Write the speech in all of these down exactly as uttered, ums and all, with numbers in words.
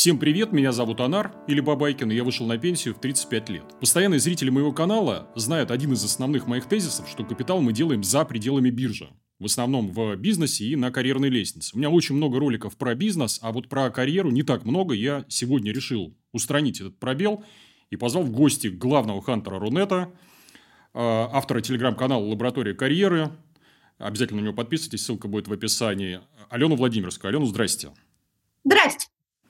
Всем привет, меня зовут Анар, или Бабайкин, и я вышел на пенсию в тридцать пять лет. Постоянные зрители моего канала знают один из основных моих тезисов, что капитал мы делаем за пределами биржи. В основном в бизнесе и на карьерной лестнице. У меня очень много роликов про бизнес, а вот про карьеру не так много. Я сегодня решил устранить этот пробел и позвал в гости главного хантера Рунета, автора телеграм-канала «Лаборатория карьеры». Обязательно на него подписывайтесь, ссылка будет в описании. Алену Владимирскую. Алену, здрасте. Здрасте.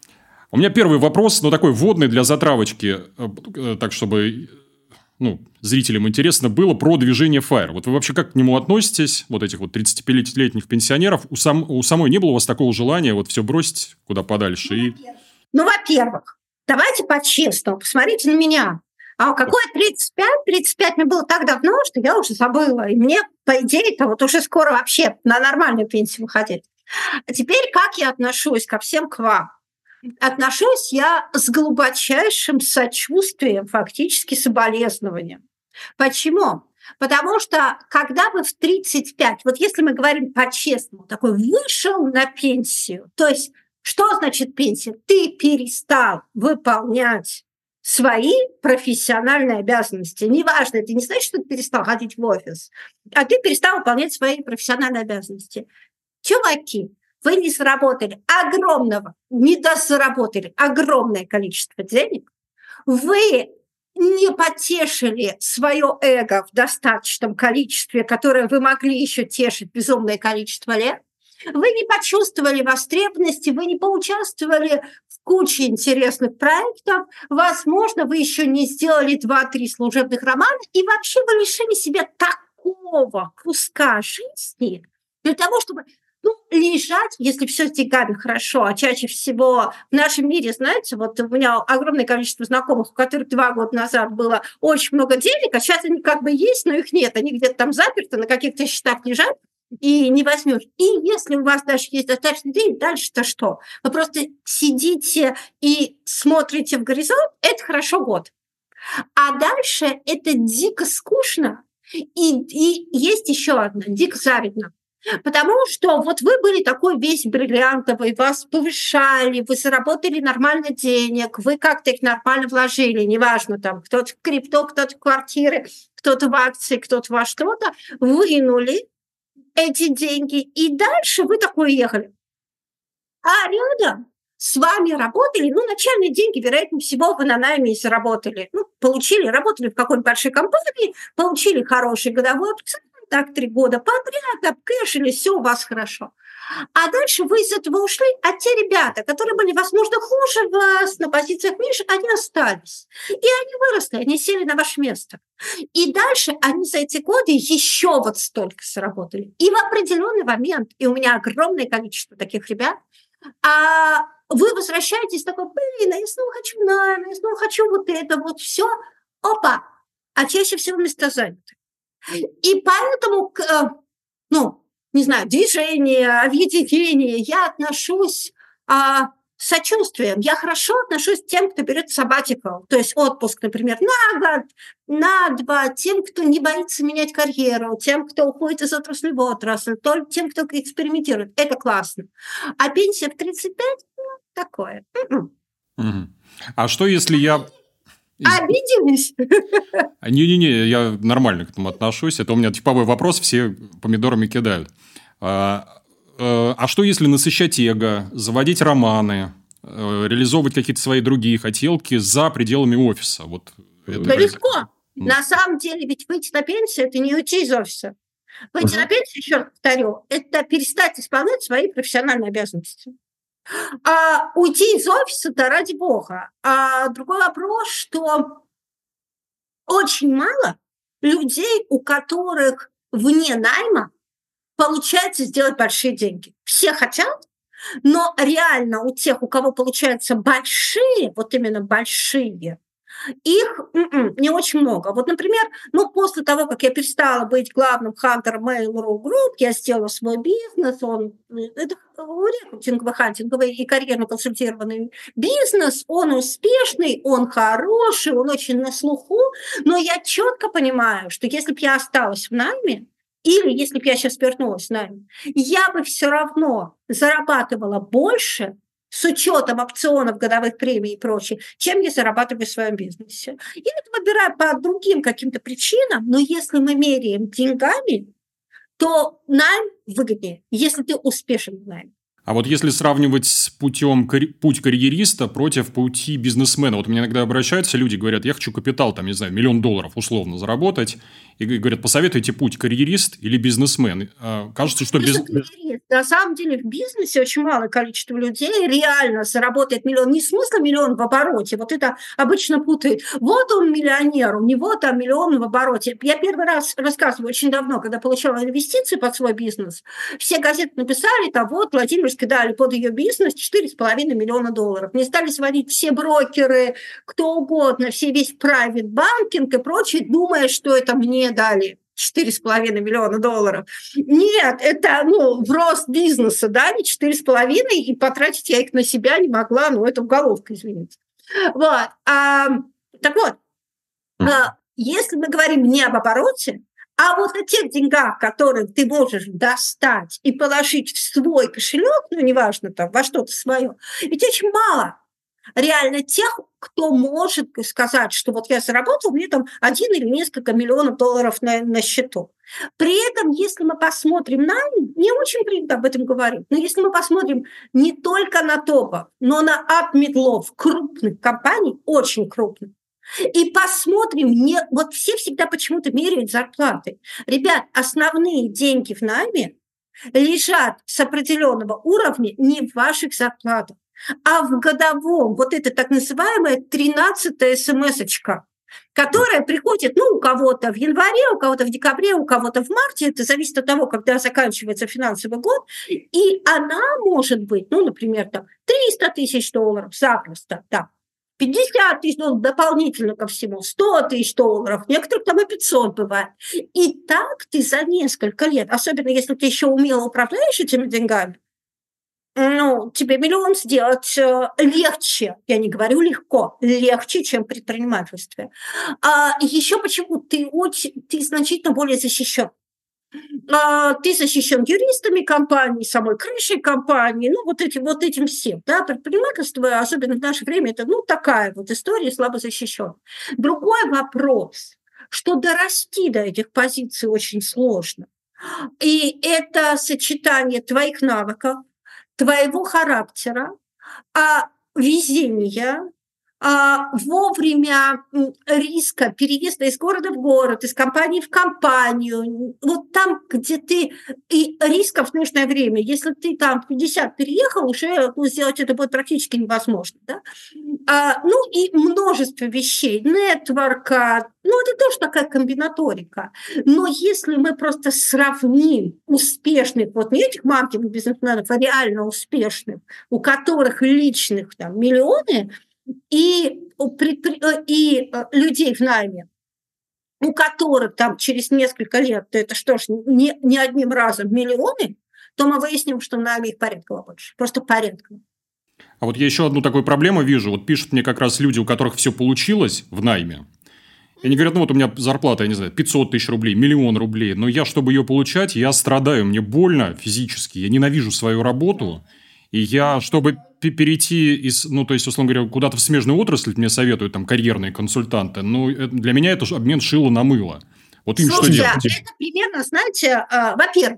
У меня первый вопрос, но такой вводный для затравочки, так чтобы ну, зрителям интересно было, про движение фаер. Вот вы вообще как к нему относитесь, вот этих вот тридцатипятилетних пенсионеров? У, сам, у самой не было у вас такого желания вот все бросить куда подальше? Ну, и... во-первых, ну, во-первых, давайте по-честному, посмотрите на меня. А какое тридцать пять? тридцать пять мне было так давно, что я уже забыла. И мне, по идее-то, вот уже скоро вообще на нормальную пенсию выходить. А теперь как я отношусь ко всем к вам? Отношусь я с глубочайшим сочувствием, фактически соболезнованием. Почему? Потому что когда вы в тридцать пять, вот если мы говорим по-честному, такой вышел на пенсию, то есть что значит пенсия? Ты перестал выполнять свои профессиональные обязанности. Неважно, это не значит, что ты перестал ходить в офис, а ты перестал выполнять свои профессиональные обязанности. Чуваки, вы не заработали огромного, не дозаработали огромное количество денег, вы не потешили свое эго в достаточном количестве, которое вы могли еще тешить безумное количество лет, вы не почувствовали востребованности, вы не поучаствовали в куче интересных проектов, возможно, вы еще не сделали два-три служебных романа, и вообще вы лишили себя такого куска жизни для того, чтобы... Ну, лежать, если все с деньгами хорошо, а чаще всего в нашем мире, знаете, вот у меня огромное количество знакомых, у которых два года назад было очень много денег, а сейчас они как бы есть, но их нет, они где-то там заперты, на каких-то счетах лежат, и не возьмешь. И если у вас даже есть достаточно денег, дальше-то что? Вы просто сидите и смотрите в горизонт, это хорошо год. А дальше это дико скучно, и, и есть еще одно, дико завидно. Потому что вот вы были такой весь бриллиантовый, вас повышали, вы заработали нормально денег, вы как-то их нормально вложили, неважно, там кто-то в крипто, кто-то в квартиры, кто-то в акции, кто-то во что-то, вынули эти деньги, и дальше вы такой ехали. А рядом с вами работали, ну, начальные деньги, вероятнее всего, вы на найме и заработали. Ну, получили, работали в какой-нибудь большой компании, получили хороший годовой процент, так три года подряд, обкэшили, все у вас хорошо. А дальше вы из этого ушли, а те ребята, которые были, возможно, хуже вас, на позициях ниже, они остались. И они выросли, они сели на ваше место. И дальше они за эти годы еще вот столько заработали. И в определенный момент, и у меня огромное количество таких ребят, а вы возвращаетесь такой, блин, а я снова хочу найм, я снова хочу вот это, вот все. Опа! А чаще всего места заняты. И поэтому, ну, не знаю, движение, объединение, я отношусь а, с сочувствием. Я хорошо отношусь к тем, кто берет sabbatical, то есть отпуск, например, на год, на два, тем, кто не боится менять карьеру, тем, кто уходит из отрасли в отрасль, тем, кто экспериментирует. Это классно. А пенсия в тридцать пять, ну, такое. Угу. А что, если я... Обиделись? Не-не-не, я нормально к этому отношусь. Это у меня типовой вопрос, все помидорами кидают. А, а что, если насыщать эго, заводить романы, реализовывать какие-то свои другие хотелки за пределами офиса? Вот это... Да легко. Ну. На самом деле, ведь выйти на пенсию – это не уйти из офиса. Выйти uh-huh. на пенсию, еще раз повторю, это перестать исполнять свои профессиональные обязанности. А уйти из офиса-то ради бога. А другой вопрос, что очень мало людей, у которых вне найма получается сделать большие деньги. Все хотят, но реально у тех, у кого получаются большие, вот именно большие, их м-м, не очень много. Вот, например, ну, после того, как я перестала быть главным хантером Mail.ru Group, я сделала свой бизнес, он, это рекрутинговый, хантинговый и карьерно-консультированный бизнес, он успешный, он хороший, он очень на слуху, но я четко понимаю, что если бы я осталась в найме, или если бы я сейчас вернулась в найм, я бы все равно зарабатывала больше, с учетом опционов, годовых премий и прочее, чем я зарабатываю в своем бизнесе. Я это выбираю по другим каким-то причинам, но если мы меряем деньгами, то найм выгоднее, если ты успешен в найме. А вот если сравнивать с путем путь карьериста против пути бизнесмена, вот мне иногда обращаются люди, говорят, я хочу капитал, там, не знаю, миллион долларов условно заработать, и говорят, посоветуйте путь карьерист или бизнесмен. Кажется, что без... На самом деле в бизнесе очень малое количество людей реально заработает миллион. Не в смысле миллион в обороте, вот это обычно путают. Вот он миллионер, у него там миллион в обороте. Я первый раз рассказываю очень давно, когда получала инвестиции под свой бизнес, все газеты написали, там вот Владимирской дали под ее бизнес четыре с половиной миллиона долларов. Мне стали звонить все брокеры, кто угодно, все весь private banking и прочее, думая, что это мне дали четыре с половиной миллиона долларов. Нет, это ну, в рост бизнеса дали четыре с половиной, и потратить я их на себя не могла, ну, это уголовка, извините. Вот. А, так вот, а, если мы говорим не об обороте, а вот о тех деньгах, которые ты можешь достать и положить в свой кошелек, ну, неважно, там, во что-то свое, ведь очень мало реально тех, кто может сказать, что вот я заработал, у меня там один или несколько миллионов долларов на, на счету. При этом, если мы посмотрим на, не очень принято об этом говорить, но если мы посмотрим не только на топов, но на ап-медлов крупных компаний, очень крупных, и посмотрим, не, вот все всегда почему-то меряют зарплаты. Ребят, основные деньги в найме лежат с определенного уровня не в ваших зарплатах, а в годовом, вот это так называемая тринадцатая смс-очка, которая приходит, ну, у кого-то в январе, у кого-то в декабре, у кого-то в марте, это зависит от того, когда заканчивается финансовый год, и она может быть, ну, например, там, триста тысяч долларов запросто, да, пятьдесят тысяч долларов дополнительно ко всему, сто тысяч долларов, некоторых там и пятьсот бывает. И так ты за несколько лет, особенно если ты еще умело управляешь этими деньгами, ну, тебе миллион сделать легче, я не говорю легко, легче, чем предпринимательстве. А еще почему ты, очень, ты значительно более защищен. А, ты защищен юристами компании, самой крышей компании, ну, вот этим, вот этим всем. Да? Предпринимательство, особенно в наше время, это ну, такая вот история, слабо защищен. Другой вопрос, что дорасти до этих позиций очень сложно. И это сочетание твоих навыков, твоего характера, а, везения, а, вовремя риска переезда из города в город, из компании в компанию, вот там, где ты, и рисков в нужное время. Если ты там в пятьдесят переехал, уже ну, сделать это будет практически невозможно. Да? А, ну и множество вещей, нетворка, ну это тоже такая комбинаторика. Но если мы просто сравним успешных, вот не этих маркетинговых бизнесменов, а реально успешных, у которых личных там миллионы, и, и людей в найме, у которых там через несколько лет, это что ж, не, не одним разом миллионы, то мы выясним, что в найме их порядково больше. Просто порядково. А вот я еще одну такую проблему вижу. Вот пишут мне как раз люди, у которых все получилось в найме. И они говорят, ну вот у меня зарплата, я не знаю, пятьсот тысяч рублей, миллион рублей. Но я, чтобы ее получать, я страдаю, мне больно физически, я ненавижу свою работу. И я, чтобы перейти из, ну, то есть, условно говоря, куда-то в смежную отрасль, мне советуют там карьерные консультанты, но для меня это обмен шила на мыло. Вот им Слушайте, что делать? Это примерно, знаете, э, во-первых,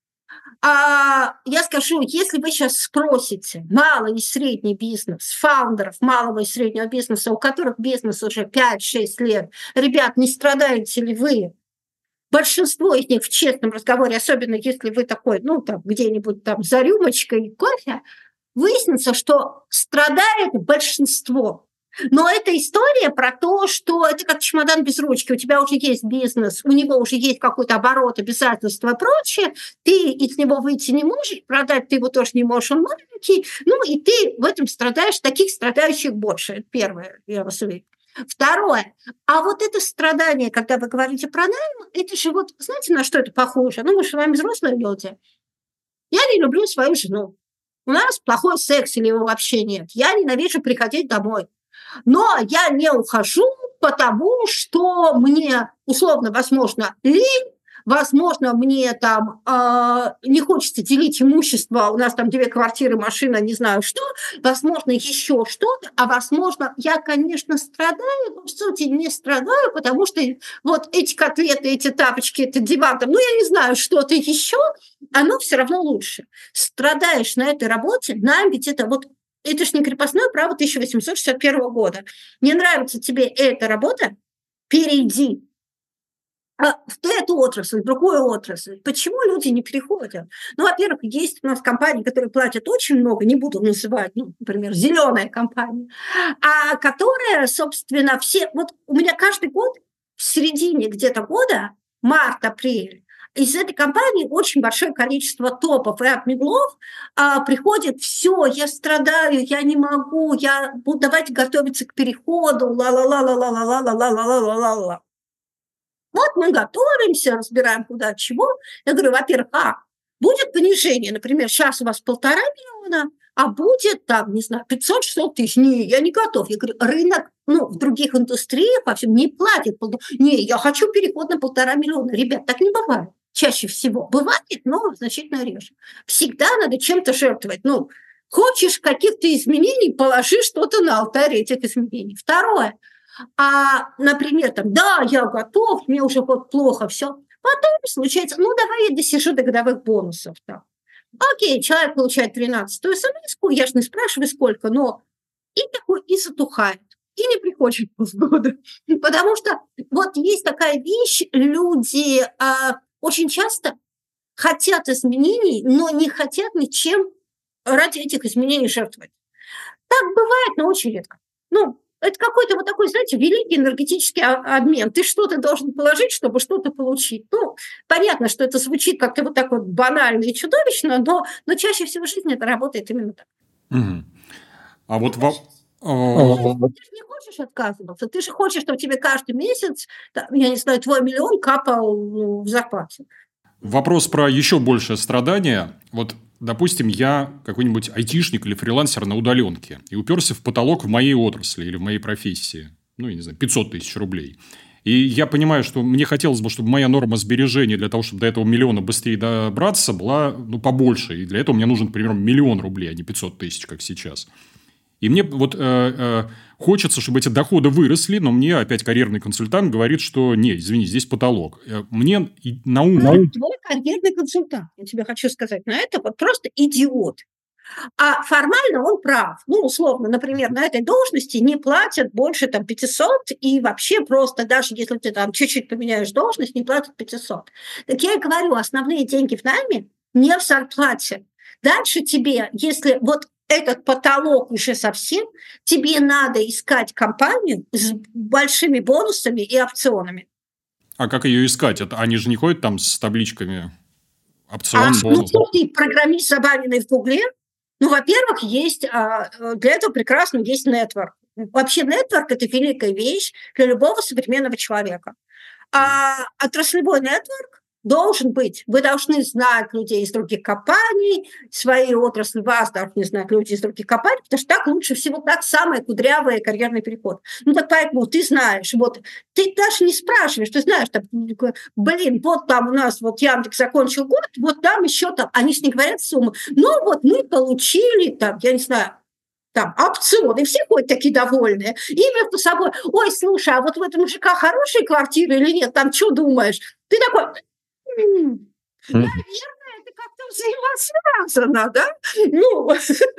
э, я скажу, если вы сейчас спросите малый и средний бизнес, фаундеров малого и среднего бизнеса, у которых бизнес уже пять-шесть лет, ребят, не страдаете ли вы? Большинство из них в честном разговоре, особенно если вы такой, ну, там, где-нибудь там за рюмочкой кофе, выяснится, что страдает большинство. Но это история про то, что это как чемодан без ручки. У тебя уже есть бизнес, у него уже есть какой-то оборот, обязательства и прочее. Ты из него выйти не можешь, продать ты его тоже не можешь, он маленький. Ну, и ты в этом страдаешь, таких страдающих больше. Это первое, я вас уверяю. Второе. А вот это страдание, когда вы говорите про найм, это же вот, знаете, на что это похоже? Ну, мы же с вами взрослые люди. Я не люблю свою жену. У нас плохой секс или его вообще нет. Я ненавижу приходить домой. Но я не ухожу, потому что мне, условно, возможно, лень, возможно, мне там э, не хочется делить имущество, у нас там две квартиры, машина, не знаю что, возможно, еще что-то, а возможно, я, конечно, страдаю, но в сути не страдаю, потому что вот эти котлеты, эти тапочки, это диван, там, ну, я не знаю, что-то еще, оно все равно лучше. Страдаешь на этой работе, нам ведь это вот, это ж не крепостное право тысяча восемьсот шестьдесят первого года. Не нравится тебе эта работа, перейди в эту отрасль, в другую отрасль. Почему люди не переходят? Ну, во-первых, есть у нас компании, которые платят очень много, не буду называть, ну, например, зеленая компания, а которая, собственно, все... Вот у меня каждый год в середине где-то года, март-апрель, из этой компании очень большое количество топов и апмеглов а, приходит, все, я страдаю, я не могу, я буду давайте готовиться к переходу, ла-ла-ла-ла-ла-ла-ла-ла-ла-ла-ла-ла. Вот мы готовимся, разбираем куда чего. Я говорю, во-первых, а, будет понижение, например, сейчас у вас полтора миллиона, а будет там, не знаю, пятьсот-шестьсот тысяч. Не, я не готов. Я говорю, рынок, ну, в других индустриях во всем не платит. Не, я хочу переход на полтора миллиона. Ребят, так не бывает. Чаще всего. Бывает, но значительно реже. Всегда надо чем-то жертвовать. Ну, хочешь каких-то изменений, положи что-то на алтарь этих изменений. Второе. А, например, там, да, я готов, мне уже вот плохо, все. Потом случается, ну, давай я досижу до годовых бонусов. Там. Окей, человек получает тринадцатую смс-ку, я же не спрашиваю, сколько, но и такой, и затухает, и не приходит полгода. Потому что вот есть такая вещь, люди а, очень часто хотят изменений, но не хотят ничем ради этих изменений жертвовать. Так бывает, но очень редко. Ну, это какой-то вот такой, знаете, великий энергетический обмен. Ты что-то должен положить, чтобы что-то получить. Ну, понятно, что это звучит как-то вот так вот банально и чудовищно, но, но чаще всего в жизни это работает именно так. Угу. А вот... Во... Ты же не хочешь отказываться, ты же хочешь, чтобы тебе каждый месяц, я не знаю, твой миллион капал в зарплате. Вопрос про еще большее страдание. Вот, допустим, я какой-нибудь айтишник или фрилансер на удаленке и уперся в потолок в моей отрасли или в моей профессии. Ну, я не знаю, пятьсот тысяч рублей. И я понимаю, что мне хотелось бы, чтобы моя норма сбережений для того, чтобы до этого миллиона быстрее добраться, была ну, побольше. И для этого мне нужен, например, миллион рублей, а не пятьсот тысяч, как сейчас. И мне вот э, э, хочется, чтобы эти доходы выросли, но мне опять карьерный консультант говорит, что нет, извини, здесь потолок. Мне на ум... Ну, твой карьерный консультант, я тебе хочу сказать, на это вот просто идиот. А формально он прав. Ну, условно, например, на этой должности не платят больше там пятисот, и вообще просто, даже если ты там чуть-чуть поменяешь должность, не платят пятьсот. Так я и говорю, основные деньги в найме не в зарплате. Дальше тебе, если вот этот потолок уже совсем, тебе надо искать компанию с большими бонусами и опционами. А как ее искать? Это, они же не ходят там с табличками опцион, а, бонус? Ну, ты программист, забаненный в Гугле, ну, во-первых, есть, для этого прекрасно есть нетворк. Вообще нетворк – это великая вещь для любого современного человека. А отраслевой нетворк должен быть. Вы должны знать людей из других компаний, своей отрасли вас должны знать люди из других компаний, потому что так лучше всего, так самый кудрявый карьерный переход. Ну, так поэтому ты знаешь, вот, ты даже не спрашиваешь, ты знаешь, там, блин, вот там у нас вот Яндекс закончил год, вот там еще там, они же не говорят сумму, ну, вот мы получили там, я не знаю, там, опционы, все ходят такие довольные, и между собой, ой, слушай, а вот в этом ЖК хорошие квартиры или нет, там, что думаешь? Ты такой... Наверное, это как-то взаимосвязано, да? Ну,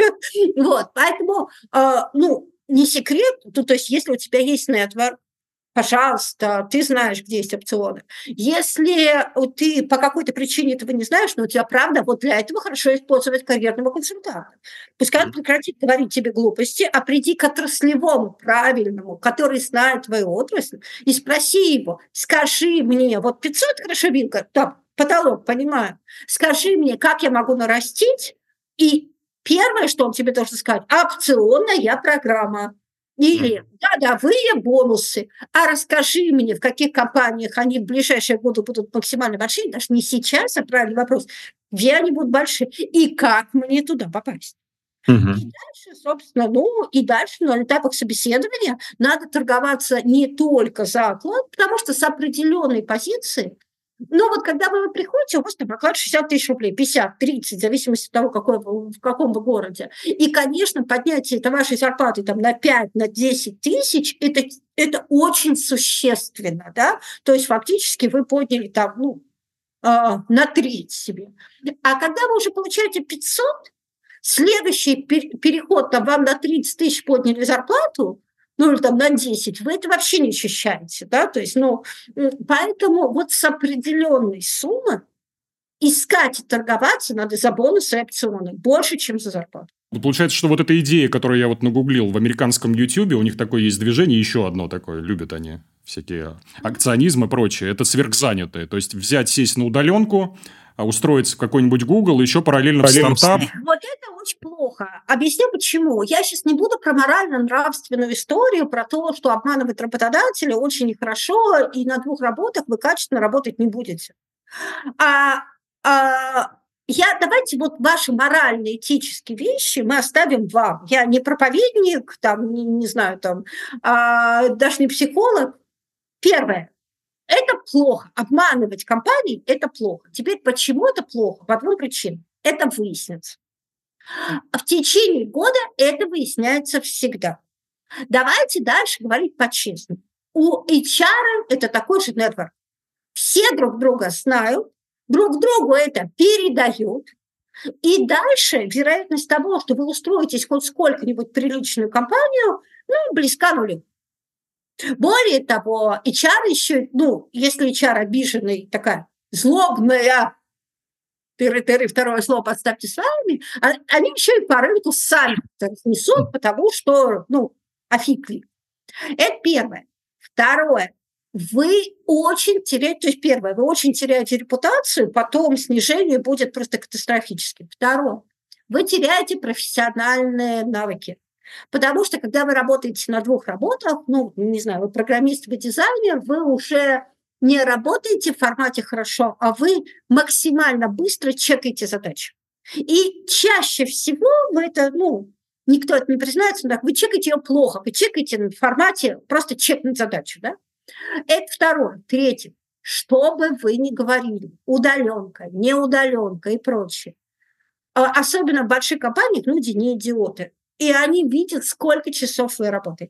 вот, поэтому, ну, не секрет, то, то есть если у тебя есть нетворк, пожалуйста, ты знаешь, где есть опционы. Если ты по какой-то причине этого не знаешь, но у тебя правда, вот для этого хорошо использовать карьерного консультанта. Пускай он прекратит говорить тебе глупости, а приди к отраслевому, правильному, который знает твою отрасль, и спроси его, скажи мне, вот пятьсот хорошевинка, там, потолок, понимаю, скажи мне, как я могу нарастить, и первое, что он тебе должен сказать, опционная программа. Или годовые бонусы. А расскажи мне, в каких компаниях они в ближайшие годы будут максимально большие, даже не сейчас, а правильный вопрос, где они будут большие, и как мне туда попасть. Угу. И дальше, собственно, ну, и дальше на этапах собеседования надо торговаться не только за оклад, потому что с определенной позиции Но вот когда вы приходите, у вас там оклад шестьдесят тысяч рублей, пятьдесят, тридцать, в зависимости от того, какой, вы- в каком вы городе. И, конечно, поднятие это вашей зарплаты там, на пять, на десять тысяч, это, это очень существенно, да, то есть фактически вы подняли там, ну, а, на треть себе. А когда вы уже получаете пятьсот, следующий пер- переход там, вам на тридцать тысяч подняли зарплату, ну или там на десять, вы это вообще не ощущаете, да, то есть, ну, м, поэтому вот с определенной суммы искать и торговаться надо за бонусы и опционы больше, чем за зарплату. Ну, получается, что вот эта идея, которую я вот нагуглил в американском Ютьюбе, у них такое есть движение, еще одно такое, любят они всякие акционизм и прочее, это сверхзанятые. То есть, взять, сесть на удаленку, а устроиться в какой-нибудь Google, еще параллельно в Параллельно в стартап. Вот это очень плохо. Объясню почему. Я сейчас не буду про морально-нравственную историю, про то, что обманывать работодателя очень нехорошо, и на двух работах вы качественно работать не будете. А, а, я, давайте вот ваши моральные, этические вещи мы оставим вам. Я не проповедник, там, не, не знаю, там, а, даже не психолог. Первое. Это плохо. Обманывать компании – это плохо. Теперь почему это плохо? По двум причинам. Это выяснится. А в течение года это выясняется всегда. Давайте дальше говорить по-честному. У эйч ар это такой же нетворк. Все друг друга знают, друг другу это передают. И дальше вероятность того, что вы устроитесь хоть сколько-нибудь приличную компанию, ну, близка нулю. Более того, эйч ар еще, ну, если эйч ар обиженный, такая злобная, тыры-тыры, второе слово подставьте словами, а- они еще и по рынку сами несут, потому что, ну, офигли. Это первое. Второе. Вы очень теряете, то есть первое, вы очень теряете репутацию, потом снижение будет просто катастрофическим. Второе. Вы теряете профессиональные навыки. Потому что, когда вы работаете на двух работах, ну, не знаю, вы программист, вы дизайнер, вы уже не работаете в формате хорошо, а вы максимально быстро чекаете задачу. И чаще всего вы это, ну, никто это не признается, но так, вы чекаете ее плохо, вы чекаете в формате просто чекнуть задачу, да? Это второе. Третье. Что бы вы ни говорили, удаленка, неудаленка и прочее, а особенно в больших компаниях люди не идиоты. И они видят, сколько часов вы работаете.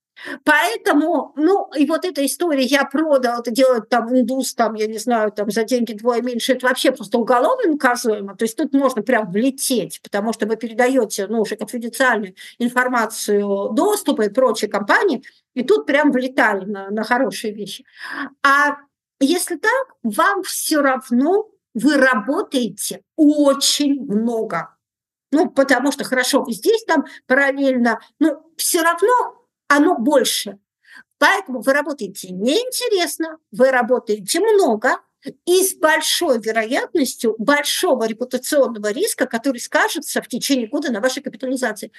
Поэтому, ну, и вот эта история, я продал, это делает там индус, там, я не знаю, там за деньги двое меньше, это вообще просто уголовно наказуемо. То есть тут можно прям влететь, потому что вы передаете, ну, уже конфиденциальную информацию доступа и прочей компании, и тут прям влетали на, на хорошие вещи. А если так, вам все равно вы работаете очень много. Ну, потому что хорошо, вы здесь там параллельно, но все равно оно больше. Поэтому вы работаете неинтересно, вы работаете много и с большой вероятностью большого репутационного риска, который скажется в течение года на вашей капитализации.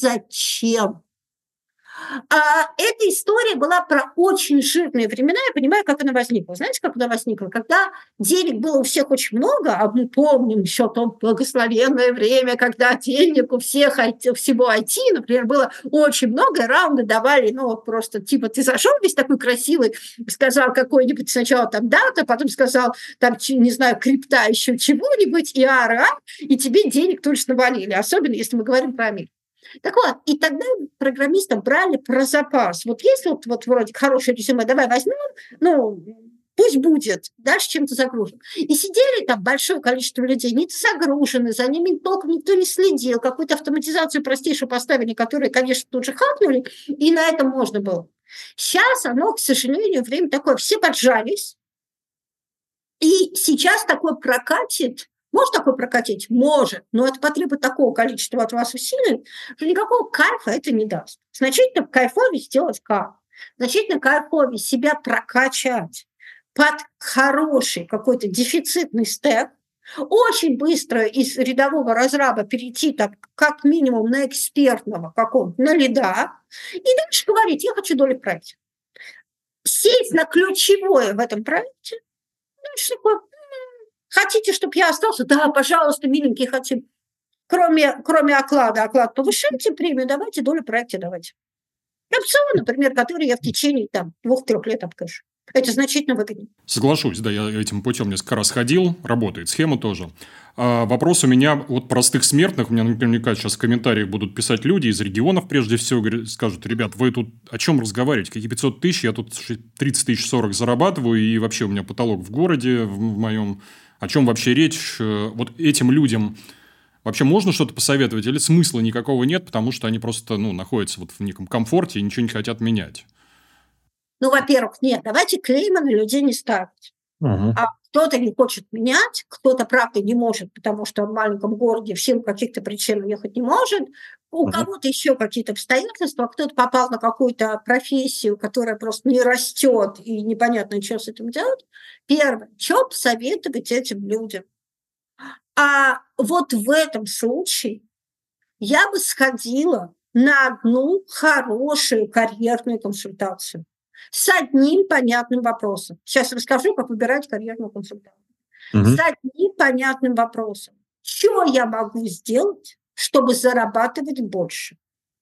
Зачем? А эта история была про очень жирные времена. Я понимаю, как она возникла. Знаете, как она возникла? Когда денег было у всех очень много, а мы помним еще то благословенное время, когда денег у всех всего ай ти, например, было очень много, раунды давали, ну, вот просто, типа, ты зашел весь такой красивый, сказал какой-нибудь сначала там дата, потом сказал там, не знаю, крипта, еще чего-нибудь, и ара, и тебе денег точно навалили, особенно если мы говорим про Америку. Так вот, и тогда программистов брали про запас. Вот есть вот, вот вроде хорошее резюме, давай возьмем, ну, пусть будет, дальше чем-то загружен. И сидели там большое количество людей, не загружены, за ними толком никто не следил, какую-то автоматизацию простейшую поставили, которые, конечно, тут же хакнули, и на этом можно было. Сейчас оно, к сожалению, время такое, все поджались, и сейчас такое прокатит. Может такое прокатить? Может, но это потребует такого количества от вас усилий, что никакого кайфа это не даст. Значительно кайфовее сделать как? Значительно кайфовее себя прокачать под хороший какой-то дефицитный стек, очень быстро из рядового разраба перейти так, как минимум на экспертного какого-то, на лида, и дальше говорить, я хочу долю в проекте. Сесть на ключевое в этом проекте, дальше такое, хотите, чтобы я остался? Да, пожалуйста, миленькие, хотим. Кроме, кроме оклада, оклад повышайте премию, давайте долю в проекте давайте. Опцион, например, который я в течение там, двух-трех лет обкэшу. Это значительно выгоднее. Соглашусь, да, я этим путем несколько раз ходил, работает схема тоже. А вопрос у меня от простых смертных. У меня наверняка сейчас в комментариях будут писать люди из регионов, прежде всего, скажут: ребят, вы тут о чем разговариваете? Какие пятьсот тысяч? Я тут тридцать тысяч сорок зарабатываю, и вообще у меня потолок в городе, в моем. О чем вообще речь? Вот этим людям вообще можно что-то посоветовать? Или смысла никакого нет, потому что они просто ну, находятся вот в неком комфорте и ничего не хотят менять? Ну, во-первых, нет, давайте клейма на людей не ставить. Угу. А кто-то не хочет менять, кто-то, правда, не может, потому что в маленьком городе в силу каких-то причин уехать не может, у Мгм. кого-то еще какие-то обстоятельства, кто-то попал на какую-то профессию, которая просто не растет, и непонятно, что с этим делать. Первое, что посоветовать этим людям? А вот в этом случае я бы сходила на одну хорошую карьерную консультацию с одним понятным вопросом. Сейчас расскажу, как выбирать карьерную консультацию. С Мгм. одним понятным вопросом. Что я могу сделать, чтобы зарабатывать больше?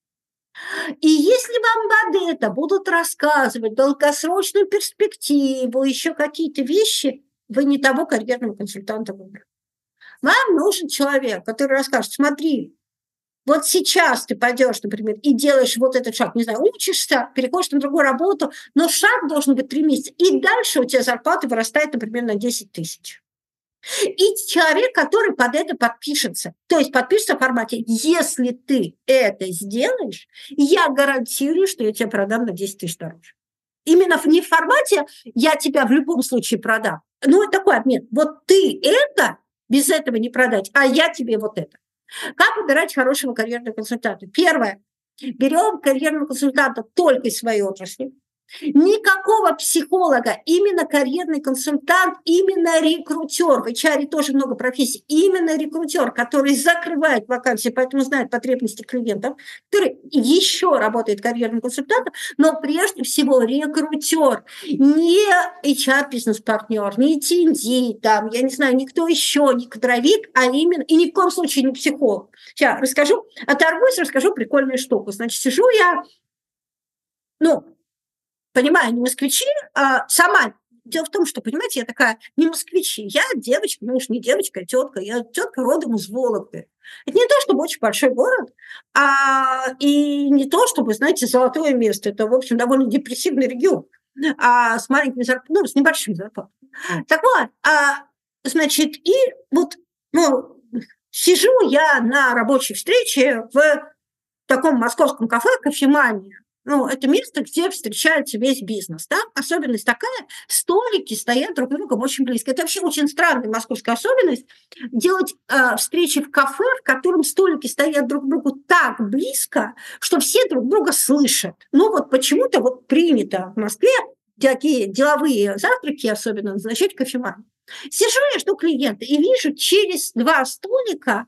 И если вам под это будут рассказывать долгосрочную перспективу, еще какие-то вещи, вы не того карьерного консультанта выбрали. Вам нужен человек, который расскажет: смотри, вот сейчас ты пойдешь, например, и делаешь вот этот шаг, не знаю, учишься, переходишь на другую работу, но шаг должен быть три месяца, и дальше у тебя зарплата вырастает, например, на десять тысяч. И человек, который под это подпишется, то есть подпишется в формате: если ты это сделаешь, я гарантирую, что я тебя продам на десять тысяч дороже. Именно не в формате «я тебя в любом случае продам». Ну, это такой обмен. Вот ты это, без этого не продать, а я тебе вот это. Как выбирать хорошего карьерного консультанта? Первое. Берем карьерного консультанта только из своей отрасли. Никакого психолога, именно карьерный консультант, именно рекрутер. В эйч ар тоже много профессий. Именно рекрутер, который закрывает вакансии, поэтому знает потребности клиентов, который еще работает карьерным консультантом, но прежде всего рекрутер. Не эйч ар-бизнес-партнер, не ти энд ди, там, я не знаю, никто еще, не кадровик, а именно, и ни в коем случае не психолог. Сейчас расскажу, оторвусь, расскажу прикольную штуку. Значит, сижу я, ну, понимаю, не москвичи, а сама. Дело в том, что, понимаете, я такая не москвичи. Я девочка, ну уж не девочка, а тетка. Я тетка родом из Вологды. Это не то, чтобы очень большой город, а, и не то, чтобы, знаете, золотое место. Это, в общем, довольно депрессивный регион, а, с маленькими зарплатами, ну, с небольшими зарплатами. Так вот, а, значит, и вот, ну, сижу я на рабочей встрече в таком московском кафе «Кофемания». Ну, это место, где встречается весь бизнес, да? Особенность такая, столики стоят друг к другу очень близко. Это вообще очень странная московская особенность, делать э, встречи в кафе, в котором столики стоят друг к другу так близко, что все друг друга слышат. Ну, вот почему-то вот принято в Москве такие деловые завтраки особенно назначать кофеман. Сижу я, жду клиента, и вижу, через два столика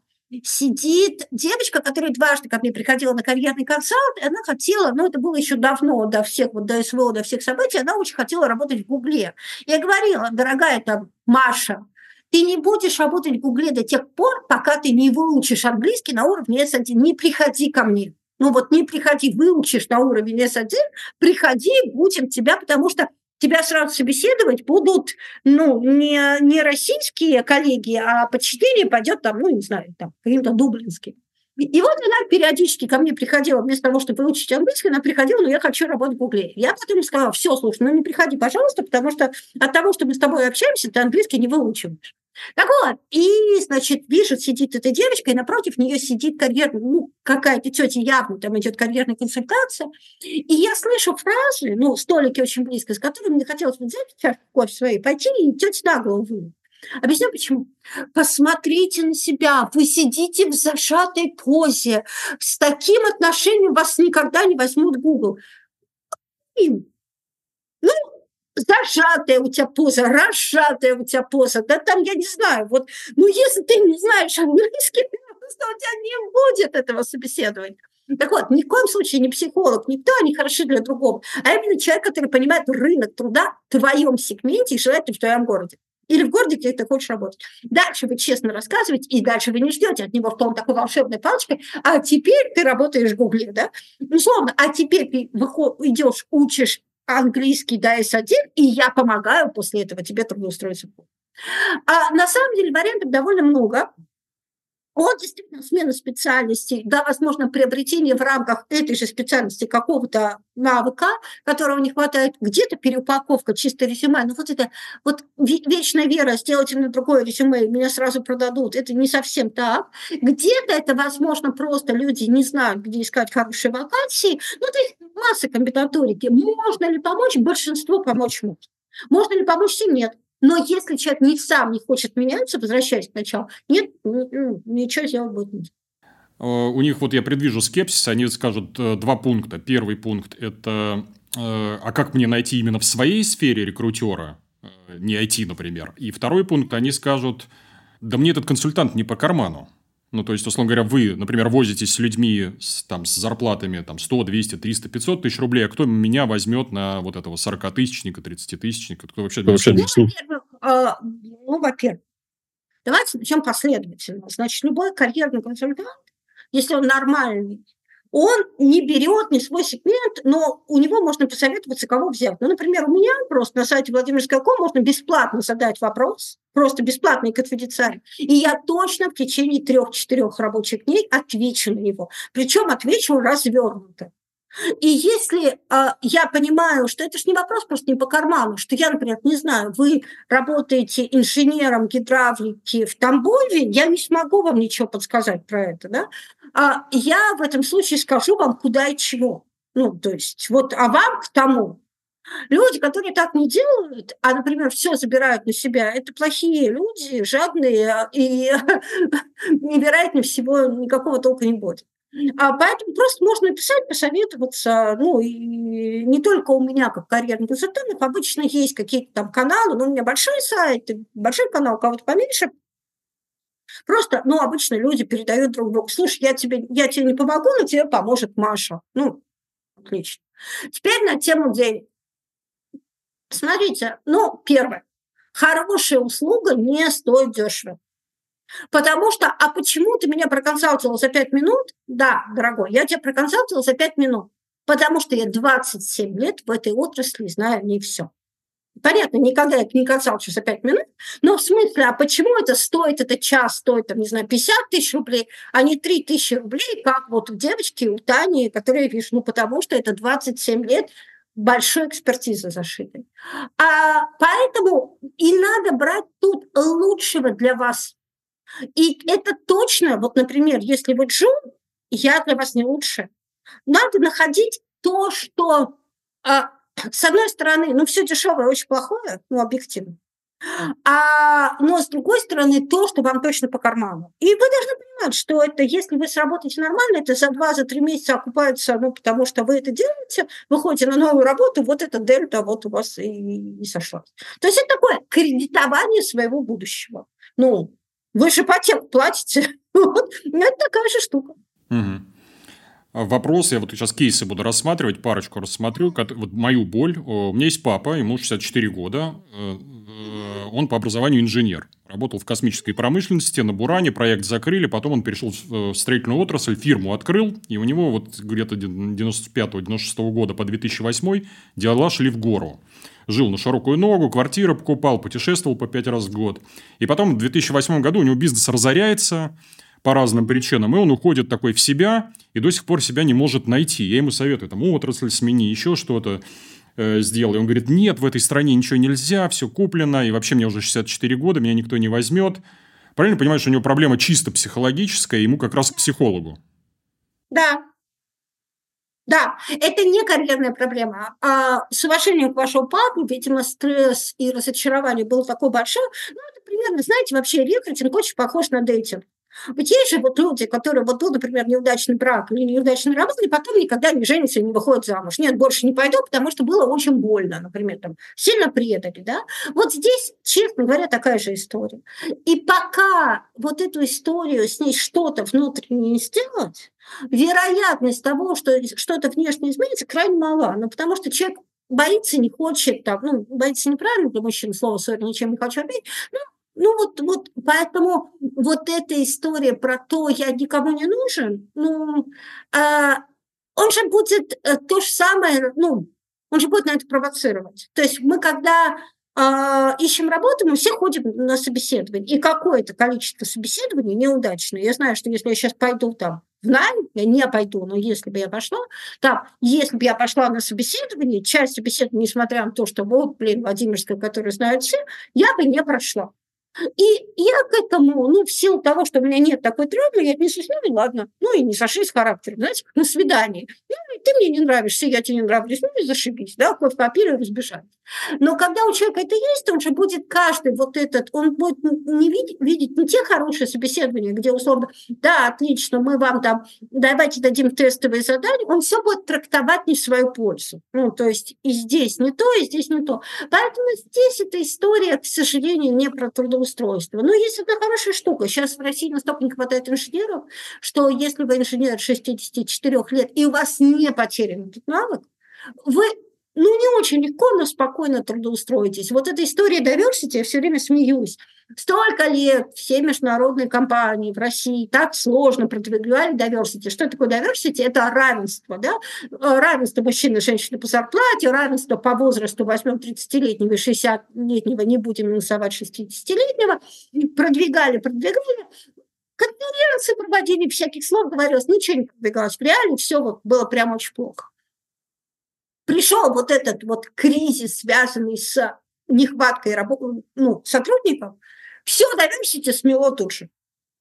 сидит девочка, которая дважды ко мне приходила на карьерный консалт, и она хотела, ну, это было еще давно, до всех, вот до СВО, до всех событий, она очень хотела работать в Гугле. Я говорила: дорогая там Маша, ты не будешь работать в Гугле до тех пор, пока ты не выучишь английский на уровне эс один. Не приходи ко мне. Ну вот не приходи, выучишь на уровень эс один, приходи, будем тебя, потому что тебя сразу собеседовать будут, ну, не, не российские коллеги, а по четыре пойдет там, ну, не знаю, там, каким-то дублинским. И вот она периодически ко мне приходила, вместо того, чтобы выучить английский, она приходила: ну, я хочу работать в Гугле. Я потом сказала: все, слушай, ну, не приходи, пожалуйста, потому что от того, что мы с тобой общаемся, ты английский не выучиваешь. Так вот, и, значит, вижу, сидит эта девочка, и напротив нее сидит карьерная, ну, какая-то тетя, явно там идет карьерная консультация, и я слышу фразы, ну, столики очень близко, с которыми мне хотелось бы взять чашку кофе своей, пойти и тете на голову вылить. Объясню почему. Посмотрите на себя, вы сидите в зажатой позе, с таким отношением вас никогда не возьмут в Google. Ну, зажатая у тебя поза, разжатая у тебя поза, да там, я не знаю, вот, ну, если ты не знаешь английский, то у тебя не будет этого собеседования. Так вот, ни в коем случае не психолог, никто, они хороши для другого, а именно человек, который понимает рынок труда в твоем сегменте и желательно в твоем городе. Или в городе, где ты хочешь работать. Дальше вы честно рассказываете, и дальше вы не ждете от него в том такой волшебной палочкой: а теперь ты работаешь в Гугле, да? Условно, а теперь ты выход, идешь, учишь английский до эс один, и я помогаю после этого тебе трудоустроиться. А на самом деле вариантов довольно много. От действительно смены специальности до, возможно, приобретения в рамках этой же специальности какого-то навыка, которого не хватает, где-то переупаковка, чисто резюме. Ну вот это вот вечная вера, сделайте мне другое резюме, меня сразу продадут. Это не совсем так. Где-то это, возможно, просто люди не знают, где искать хорошие вакансии. Ну, то есть масса комбинаторики. Можно ли помочь? Большинство помочь может. Можно ли помочь всем? Нет. Но если человек не сам не хочет меняться, возвращаясь к началу, нет, ничего сделать будет нельзя. У них, вот я предвижу скепсис, они скажут э, два пункта. Первый пункт – это э, а как мне найти именно в своей сфере рекрутера, э, не ай ти, например. И второй пункт, они скажут, да мне этот консультант не по карману. Ну, то есть, условно говоря, вы, например, возитесь с людьми с, там, с зарплатами там, сто, двести, триста, пятьсот тысяч рублей, а кто меня возьмет на вот этого сорокатысячника, тридцатитысячника? Кто вообще... Ну, во-первых, э, ну, во-первых, давайте начнем последовательно. Значит, любой карьерный консультант, если он нормальный, он не берет не свой сегмент, но у него можно посоветоваться, кого взять. Ну, например, у меня просто на сайте владимирский точка ком можно бесплатно задать вопрос, просто бесплатно и конфиденциально, и я точно в течение трех-четырех рабочих дней отвечу на него. Причем отвечу развернуто. И если э, я понимаю, что это же не вопрос просто не по карману, что я, например, не знаю, вы работаете инженером гидравлики в Тамбове, я не смогу вам ничего подсказать про это, да? А я в этом случае скажу вам, куда и чего. Ну, то есть, вот, а вам к тому. Люди, которые так не делают, а, например, все забирают на себя, это плохие люди, жадные, и невероятно всего никакого толка не будет. А поэтому просто можно написать, посоветоваться. Ну, и не только у меня, как карьерных консультантов, обычно есть какие-то там каналы, ну, у меня большой сайт, большой канал, у кого-то поменьше. Просто, ну, обычно люди передают друг другу: слушай, я тебе, я тебе не помогу, но тебе поможет Маша. Ну, отлично. Теперь на тему денег. Смотрите, ну, первое. Хорошая услуга не стоит дешево. Потому что, а почему ты меня проконсалтировал за пять минут? Да, дорогой, я тебя проконсалтировал за пять минут, потому что я двадцать семь лет в этой отрасли знаю не все. Понятно, никогда я не консалтирую за пять минут, но в смысле, а почему это стоит, этот час стоит, там, не знаю, пятьдесят тысяч рублей, а не три тысячи рублей, как вот у девочки, у Тани, которая пишет, ну, потому что это двадцать семь лет большой экспертизы зашитой. А поэтому и надо брать тут лучшего для вас. И это точно, вот, например, если вы джун, я для вас не лучше. Надо находить то, что, а, с одной стороны, ну, все дешевое очень плохое, ну, объективно, а, но с другой стороны, то, что вам точно по карману. И вы должны понимать, что это, если вы сработаете нормально, это за два-за три месяца окупается, ну, потому что вы это делаете, выходите на новую работу, вот эта дельта вот у вас и, и сошлась. То есть это такое кредитование своего будущего. Ну, вы же ипотеку платите. Вот. Это такая же штука. Угу. Вопрос, я вот сейчас кейсы буду рассматривать, парочку рассмотрю. Вот мою боль. У меня есть папа, ему шестьдесят четыре года. Он по образованию инженер. Работал в космической промышленности, на Буране, проект закрыли, потом он перешел в строительную отрасль, фирму открыл, и у него вот где-то девяносто пятого - девяносто шестого года по две тысячи восьмой дела шли в гору. Жил на широкую ногу, квартиру покупал, путешествовал по пять раз в год. И потом в две тысячи восьмом году у него бизнес разоряется по разным причинам, и он уходит такой в себя, и до сих пор себя не может найти. Я ему советую, там, отрасль смени, еще что-то э, сделай. Он говорит, нет, в этой стране ничего нельзя, все куплено, и вообще мне уже шестьдесят четыре года, меня никто не возьмет. Правильно понимаешь, что у него проблема чисто психологическая, ему как раз к психологу. Да. Да, это не карьерная проблема. А с уважением к вашему папе, видимо, стресс и разочарование было такое большое. Ну, это примерно, знаете, вообще рекрутинг очень похож на дейтинг. Ведь есть же вот люди, которые, вот был, например, неудачный брак или неудачная работа, и потом никогда не женятся и не выходят замуж. Нет, больше не пойду, потому что было очень больно, например, там, сильно предали, да. Вот здесь, честно говоря, такая же история. И пока вот эту историю с ней что-то внутреннее сделать, вероятность того, что что-то внешне изменится, крайне мала. Ну, потому что человек боится, не хочет, там, ну, боится неправильно для мужчин, слово «сори», ничем не хочу обидеть, ну, Ну, вот, вот, поэтому вот эта история про то, я никому не нужен, ну, а, он же будет э, то же самое, ну, Он же будет на это провоцировать. То есть мы, когда э, ищем работу, мы все ходим на собеседование. И какое-то количество собеседований неудачное. Я знаю, что если я сейчас пойду там в найм, я не пойду, но если бы я пошла, там, если бы я пошла на собеседование, часть собеседования, несмотря на то, что вот, блин, Владимирская, которую знают все, я бы не прошла. И я к этому, ну, в силу того, что у меня нет такой травмы, я отнесусь, ну, и ладно, ну, и не сошлись характером, знаете, как на свидании. Ну, и ты мне не нравишься, я тебе не нравлюсь, ну, и зашибись, да, кофе попили и разбежались. Но когда у человека это есть, он же будет каждый вот этот, он будет не видеть, видеть не те хорошие собеседования, где условно, да, отлично, мы вам там, давайте дадим тестовые задания, он все будет трактовать не в свою пользу. Ну, то есть и здесь не то, и здесь не то. Поэтому здесь эта история, к сожалению, не про трудоустройство. Но есть одна хорошая штука. Сейчас в России настолько не хватает инженеров, что если вы инженер шестидесяти четырёх лет, и у вас не потерян этот навык, вы ну, не очень легко, но спокойно трудоустроитесь. Вот эта история diversity, я все время смеюсь. Столько лет все международные компании в России так сложно продвигали diversity. Что такое diversity? Это равенство, да? Равенство мужчин и женщин по зарплате, равенство по возрасту, возьмем тридцатилетнего и шестидесятилетнего, не будем минусовать шестидесятилетнего. Продвигали, продвигали. Конференции проводили, всяких слов говорилось, ничего не продвигалось. В реале все вот было прям очень плохо. Пришел вот этот вот кризис, связанный с нехваткой рабо- ну, сотрудников, все diversity смело тут же.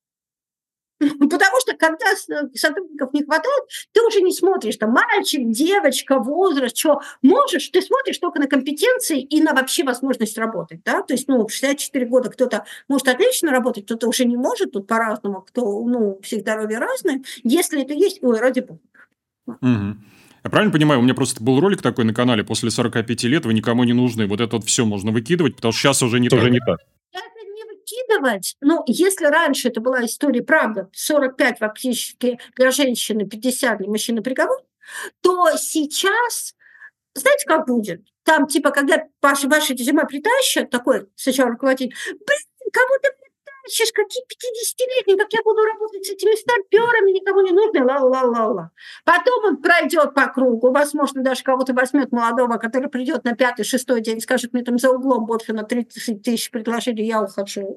Потому что когда сотрудников не хватает, ты уже не смотришь, там, мальчик, девочка, возраст, что можешь, ты смотришь только на компетенции и на вообще возможность работать, да, то есть, ну, в шестьдесят четыре года кто-то может отлично работать, кто-то уже не может, тут по-разному, кто, ну, все здоровье разное, если это есть, ой, ради бога. Угу. Я правильно понимаю, у меня просто был ролик такой на канале, после сорока пяти лет вы никому не нужны, вот это вот все можно выкидывать, потому что сейчас уже не так. не так. Это не выкидывать, ну, если раньше это была история, правда, сорок пять фактически для женщины, пятьдесят для мужчины приговор, то сейчас, знаете, как будет? Там, типа, когда ваши, ваши резюме притащат, такой сначала руководитель, блин, кого ты притащишь, какие пятидесятилетние, как я буду работать с этими старперами, никому не нужно, ла-ла-ла-ла. Потом он пройдет по кругу, возможно, даже кого-то возьмет молодого, который придет на пятый, шестой день, скажет, мне там за углом больше на тридцать тысяч предложили, я ухожу.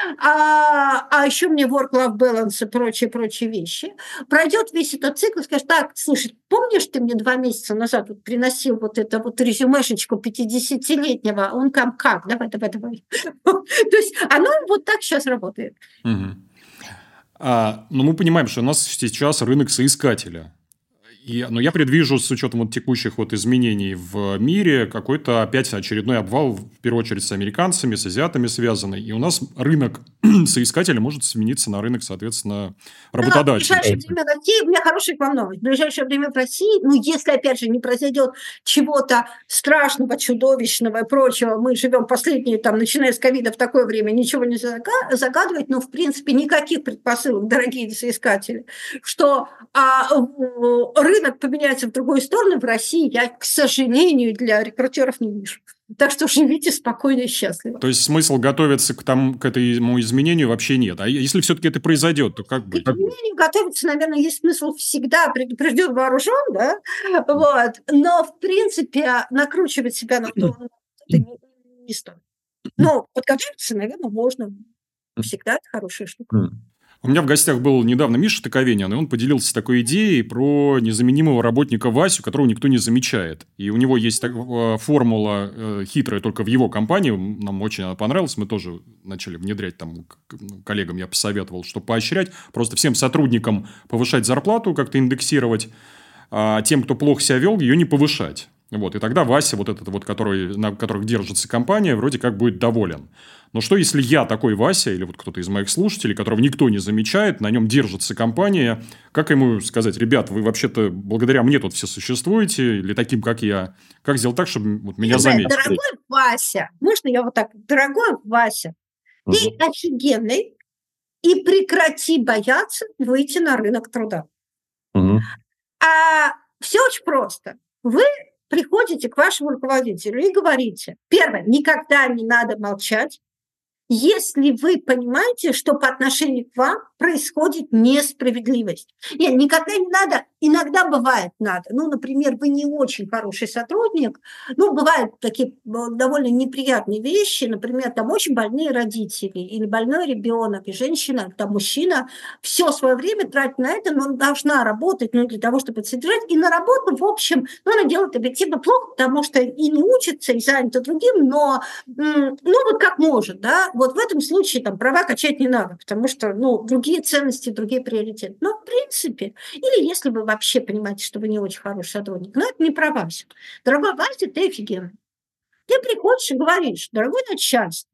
А, а еще мне work-life balance и прочие-прочие вещи. Пройдет весь этот цикл, скажет, так, слушай, помнишь, ты мне два месяца назад вот приносил вот это вот резюмешечку пятидесятилетнего, он там как, давай, давай, давай. То есть оно вот так сейчас работает. Угу. А, но мы понимаем, что у нас сейчас рынок соискателя. И, но я предвижу, с учетом вот текущих вот изменений в мире, какой-то опять очередной обвал, в первую очередь, с американцами, с азиатами связанный. И у нас рынок соискателя может смениться на рынок, соответственно, работодателя. Да, в ближайшее время в России, у меня хорошая к вам новость, в ближайшее время в России, ну, если, опять же, не произойдет чего-то страшного, чудовищного и прочего, мы живем последние, там, начиная с ковида в такое время, ничего не загадывать, но, в принципе, никаких предпосылок, дорогие соискатели, что а, рынок поменяется в другую сторону, в России я, к сожалению, для рекрутеров не вижу. Так что живите спокойно и счастливо. То есть смысл готовиться к, там, к этому изменению вообще нет. А если все-таки это произойдет, то как быть? К изменению готовиться, наверное, есть смысл всегда, предупрежден вооружен, да? Вот. Но, в принципе, накручивать себя на то, это не, не стоит. Но подготовиться, наверное, можно. Всегда это хорошая штука. У меня в гостях был недавно Миша Токовенин, и он поделился такой идеей про незаменимого работника Васю, которого никто не замечает. И у него есть так, формула э, хитрая только в его компании, нам очень она понравилась, мы тоже начали внедрять, там, коллегам я посоветовал, что поощрять, просто всем сотрудникам повышать зарплату, как-то индексировать, а тем, кто плохо себя вел, ее не повышать. Вот, и тогда Вася, вот этот вот, который, на которых держится компания, вроде как будет доволен. Но что, если я такой Вася, или вот кто-то из моих слушателей, которого никто не замечает, на нем держится компания, как ему сказать, ребят, вы вообще-то благодаря мне тут все существуете, или таким, как я, как сделать так, чтобы вот меня заметили? Дорогой Вася, можно я вот так, дорогой Вася, угу. Ты офигенный, и прекрати бояться выйти на рынок труда. Угу. А все очень просто. Вы приходите к вашему руководителю и говорите, первое, никогда не надо молчать, если вы понимаете, что по отношению к вам происходит несправедливость. Нет, никогда не надо Иногда бывает надо. Ну, например, вы не очень хороший сотрудник. Ну, бывают такие довольно неприятные вещи. Например, там очень больные родители или больной ребенок, и женщина, там мужчина все свое время тратит на это, но он должна работать, ну, для того, чтобы это содержать. И на работу, в общем, ну, она делает объективно плохо, потому что и не учится, и занята другим, но, ну, вот как может, да. Вот в этом случае там права качать не надо, потому что, ну, другие ценности, другие приоритеты. Но, в принципе, или если вы вообще понимаете, что вы не очень хороший сотрудник, но это не про Васю. Дорогой Вася, ты офигенный. Ты приходишь и говоришь: дорогой начальник,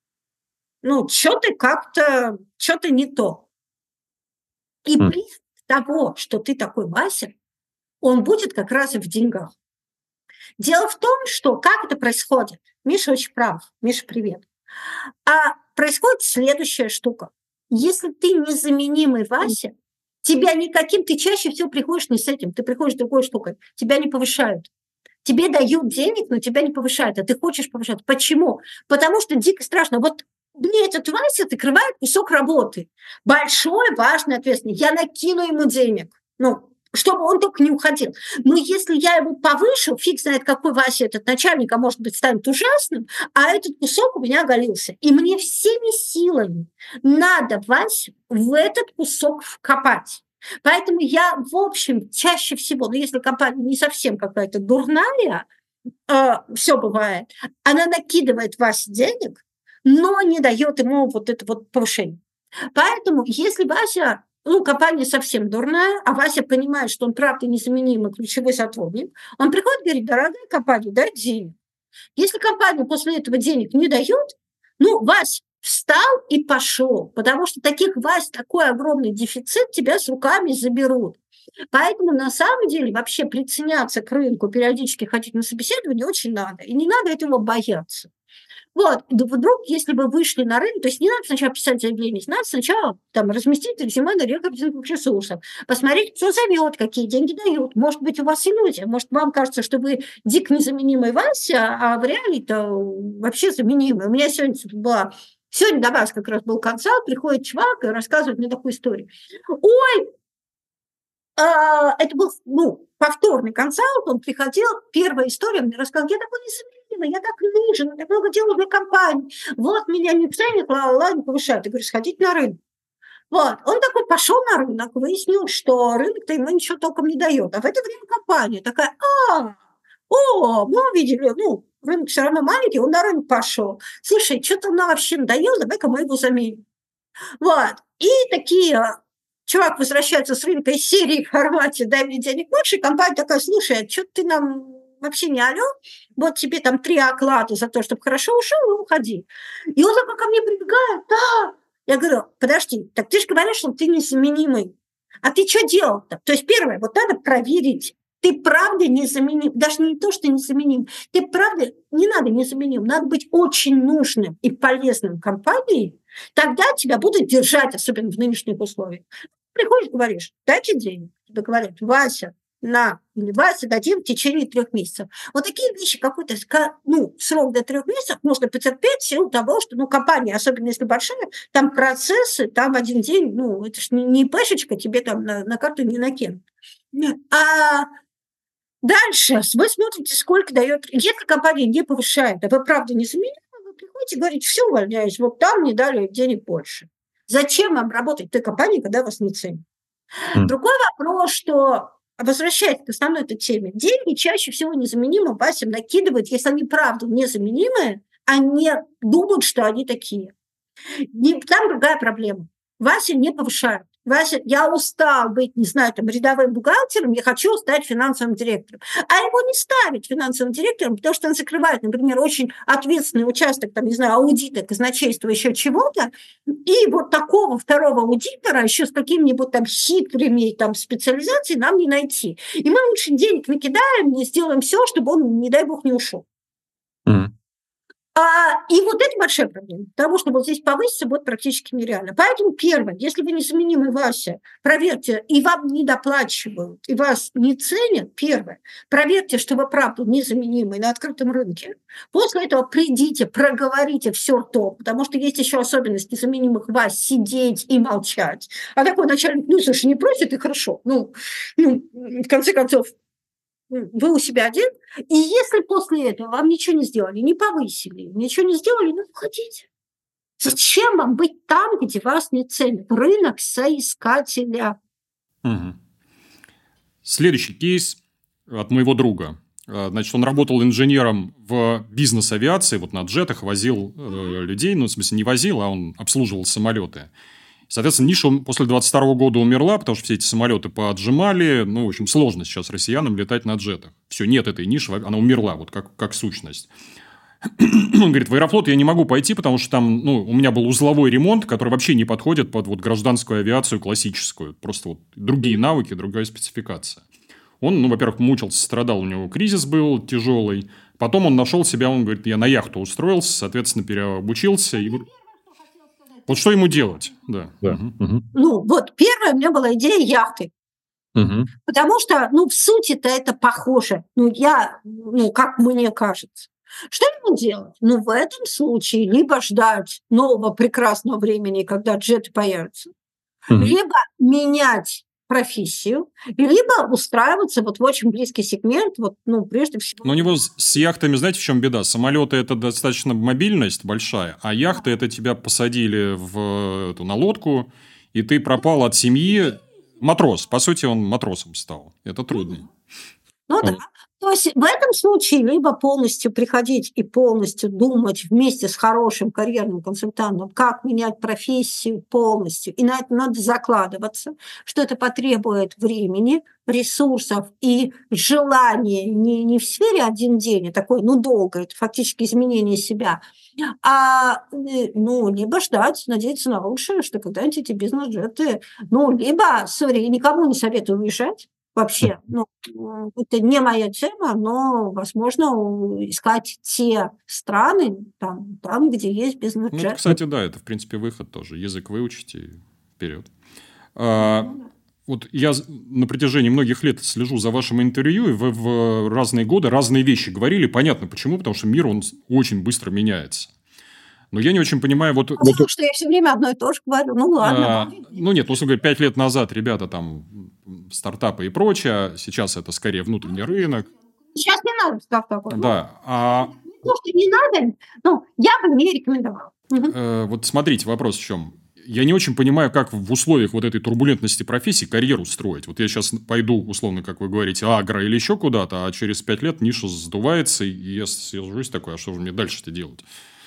ну, что ты как-то, что то не то. И М. признак того, что ты такой Вася, он будет как раз и в деньгах. Дело в том, что как это происходит. Миша очень прав. Миша, привет. А происходит следующая штука. Если ты незаменимый Вася, тебя никаким, ты чаще всего приходишь не с этим, ты приходишь с другой штукой, тебя не повышают. Тебе дают денег, но тебя не повышают, а ты хочешь повышать. Почему? Потому что дико страшно. Вот мне этот Вася открывает кусок работы. Большой, важный, ответственный. Я накину ему денег. Ну, чтобы он только не уходил. Но если я его повышу, фиг знает, какой Вася этот начальник, а может быть, станет ужасным, а этот кусок у меня оголился. И мне всеми силами надо Васю в этот кусок вкопать. Поэтому я, в общем, чаще всего, ну, если компания не совсем какая-то дурная, э, все бывает, она накидывает Васе денег, но не дает ему вот это вот повышение. Поэтому, если Вася, ну, компания совсем дурная, а Вася понимает, что он правда незаменимый ключевой сотрудник, он приходит и говорит: дорогая компания, дай денег. Если компания после этого денег не дает, ну, Вась встал и пошел, потому что таких, Вась, такой огромный дефицит, тебя с руками заберут. Поэтому на самом деле вообще приценяться к рынку, периодически ходить на собеседование очень надо. И не надо этого бояться. Вот, да вдруг, если вы вышли на рынок, то есть не надо сначала писать заявление, надо сначала там разместить резюме на рекрутинговых ресурсах, посмотреть, кто зовет, какие деньги дают. Может быть, у вас иллюзия, может, вам кажется, что вы дико незаменимый Вася, а в реале-то вообще заменимый. У меня сегодня была, сегодня до вас как раз был консалт, приходит чувак и рассказывает мне такую историю. Ой, а, это был, ну, повторный консалт, он приходил, первая история, он мне рассказал: я такой незаменимый, я так нужен, я много делаю для компании, вот меня не ценят, ла-ла-ла, не повышают. Я говорю: сходить на рынок. Вот, он такой пошел на рынок, выяснил, что рынок-то ему ничего толком не дает. А в это время компания такая: а, о, мы увидели, ну, рынок все равно маленький, он на рынок пошел. Слушай, что-то он нам вообще надоел, давай-ка мы его заменим. Вот, и такие... Чувак возвращается с рынка из серии в формате «дай мне денег больше», и компания такая: слушай, а что ты нам вообще не алё? Вот тебе там три оклада за то, чтобы хорошо ушел, и уходи. И он такой ко мне прибегает: да. Я говорю: подожди, так ты же говоришь, что ты незаменимый. А ты что делал-то? То есть первое, вот надо проверить, ты правда незаменим. Даже не то, что незаменим. Ты правда, не надо незаменим, надо быть очень нужным и полезным компании, тогда тебя будут держать, особенно в нынешних условиях. Приходишь, говоришь: дайте денег. Тебе говорят: Вася, на, или Вася, дадим в течение трех месяцев. Вот такие вещи, какой-то, ну, срок до трех месяцев можно потерпеть в силу того, что, ну, компания, особенно если большая, там процессы, там один день, ну, это ж не, не пешечка, тебе там на, на карту не накинут. А дальше вы смотрите, сколько дает. Если компания не повышает, а вы правда не заменяете, вы приходите и говорите: все, увольняюсь, вот там не дали денег больше. Зачем вам работать в той компании, когда вас не ценят? М. Другой вопрос, что, возвращаясь к основной этой теме, деньги чаще всего незаменимым Васям накидывают, если они правда незаменимые, а не думают, что они такие. Не, там другая проблема. Вася не повышают. Вася: я устал быть, не знаю, там, рядовым бухгалтером, я хочу стать финансовым директором. А его не ставят финансовым директором, потому что он закрывает, например, очень ответственный участок, там, не знаю, аудита, казначейства, еще чего-то, и вот такого второго аудитора еще с какими-нибудь там хитрыми там специализациями нам не найти. И мы лучше денег накидаем и сделаем все, чтобы он, не дай бог, не ушел. М. А, и вот это большая проблема, потому что вот здесь повыситься будет практически нереально. Поэтому первое, если вы незаменимый Вася, проверьте, и вам не доплачивают, и вас не ценят, первое, проверьте, что вы правда незаменимый на открытом рынке. После этого придите, проговорите все ртом, потому что есть еще особенность незаменимых Вась сидеть и молчать. А такой начальник, ну, слушай, не просит, и хорошо. Ну, ну в конце концов, вы у себя один, и если после этого вам ничего не сделали, не повысили, ничего не сделали, ну, уходите. Зачем вам быть там, где вас не ценят? Рынок соискателя. Угу. Следующий кейс от моего друга. Значит, он работал инженером в бизнес-авиации, вот на джетах возил э, людей, ну, в смысле, не возил, а он обслуживал самолеты. Соответственно, ниша после двадцать второго года умерла, потому что все эти самолеты поотжимали. Ну, в общем, сложно сейчас россиянам летать на джетах. Все, нет этой ниши, она умерла, вот как, как сущность. Он говорит, в Аэрофлот я не могу пойти, потому что там, ну, у меня был узловой ремонт, который вообще не подходит под вот гражданскую авиацию классическую. Просто вот другие навыки, другая спецификация. Он, ну, во-первых, мучился, страдал, у него кризис был тяжелый. Потом он нашел себя, он говорит, я на яхту устроился, соответственно, переобучился. И... Вот что ему делать? Да. Да. Угу. Ну, вот первая у меня была идея яхты. Угу. Потому что, ну, в сути-то это похоже. Ну, я, ну, как мне кажется. Что ему делать? Ну, в этом случае либо ждать нового прекрасного времени, когда джеты появятся, угу. либо менять профессию, либо устраиваться вот в очень близкий сегмент, вот, ну, прежде всего. Но у него с яхтами, знаете, в чем беда? Самолеты – это достаточно мобильность большая, а яхты – это тебя посадили в, эту, на лодку, и ты пропал от семьи. Матрос. По сути, он матросом стал. Это трудно. Ну да. То есть в этом случае либо полностью приходить и полностью думать вместе с хорошим карьерным консультантом, как менять профессию полностью. И на это надо закладываться, что это потребует времени, ресурсов и желания не, не в сфере один день, а такой, ну, долго, это фактически изменение себя, а, ну, либо ждать, надеяться на лучшее, что когда-нибудь эти бизнес-джеты, ну, либо никому не советую уезжать, вообще, ну, это не моя тема, но, возможно, искать те страны, там, там где есть бизнес-джет. Ну, это, кстати, да, это, в принципе, выход тоже. Язык выучите и вперед. А, вот я на протяжении многих лет слежу за вашим интервью, и вы в разные годы разные вещи говорили. Понятно, почему, потому что мир, он очень быстро меняется. Но я не очень понимаю... Вот, Потому вот... что я все время одно и то же говорю. Ну, ладно. А, ну, нет, условно говоря, пять лет назад ребята там стартапы и прочее, а сейчас это скорее внутренний рынок. Сейчас не надо стартапы. Да. А... Ну, что не надо, ну, я бы не рекомендовала. Э, вот смотрите, вопрос в чем. Я не очень понимаю, как в условиях вот этой турбулентности профессии карьеру строить. Вот я сейчас пойду, условно, как вы говорите, агро или еще куда-то, а через пять лет ниша сдувается, и я сижусь такой, а что же мне дальше-то делать?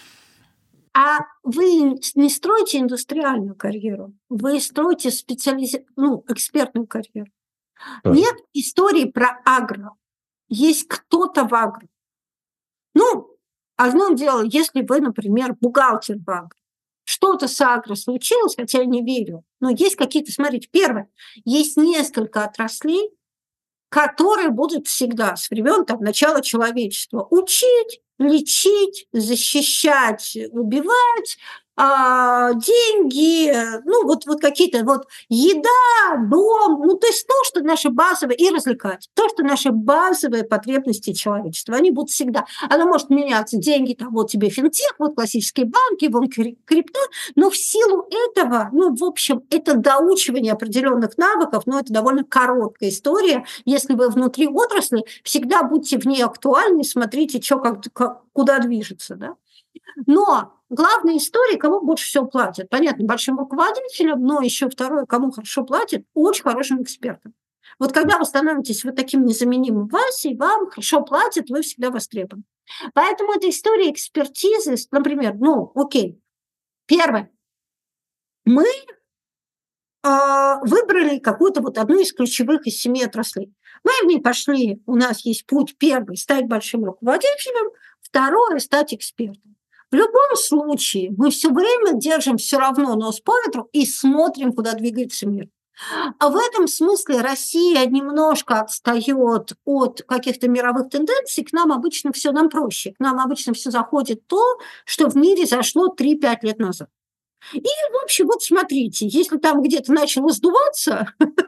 А вы не строите индустриальную карьеру, вы строите специализ... ну, экспертную карьеру. Да. Нет истории про агро. Есть кто-то в агро. Ну, одно дело, если вы, например, бухгалтер в агро. Что-то с агро случилось, хотя я не верю. Но есть какие-то, смотрите, первое, есть несколько отраслей, которые будут всегда с времен там, начала человечества учить, лечить, защищать, убивать, а, деньги, ну вот, вот какие-то вот еда, дом, ну то есть то, что наши базовые, и развлекать, то, что наши базовые потребности человечества, они будут всегда, оно может меняться, деньги, там вот тебе финтех, вот классические банки, вон крипто, но в силу этого, ну в общем, это доучивание определенных навыков, но это довольно короткая история, если вы внутри отрасли, всегда будьте в ней актуальны, смотрите, что, как, как, куда движется, да. Но главная история, кому больше всего платят. Понятно, большим руководителям, но еще второе, кому хорошо платят, очень хорошим экспертам. Вот когда вы становитесь вот таким незаменимым Васей, вам хорошо платят, вы всегда востребованы. Поэтому эта история экспертизы, например, ну, окей, первое, мы э, выбрали какую-то вот одну из ключевых из семи отраслей. Мы в ней пошли, у нас есть путь первый, стать большим руководителем, второе, стать экспертом. В любом случае мы все время держим все равно нос по ветру и смотрим, куда двигается мир. А в этом смысле Россия немножко отстает от каких-то мировых тенденций. К нам обычно все нам проще. К нам обычно все заходит то, что в мире зашло три-пять лет назад. И, в общем, вот смотрите, если там где-то начало сдуваться,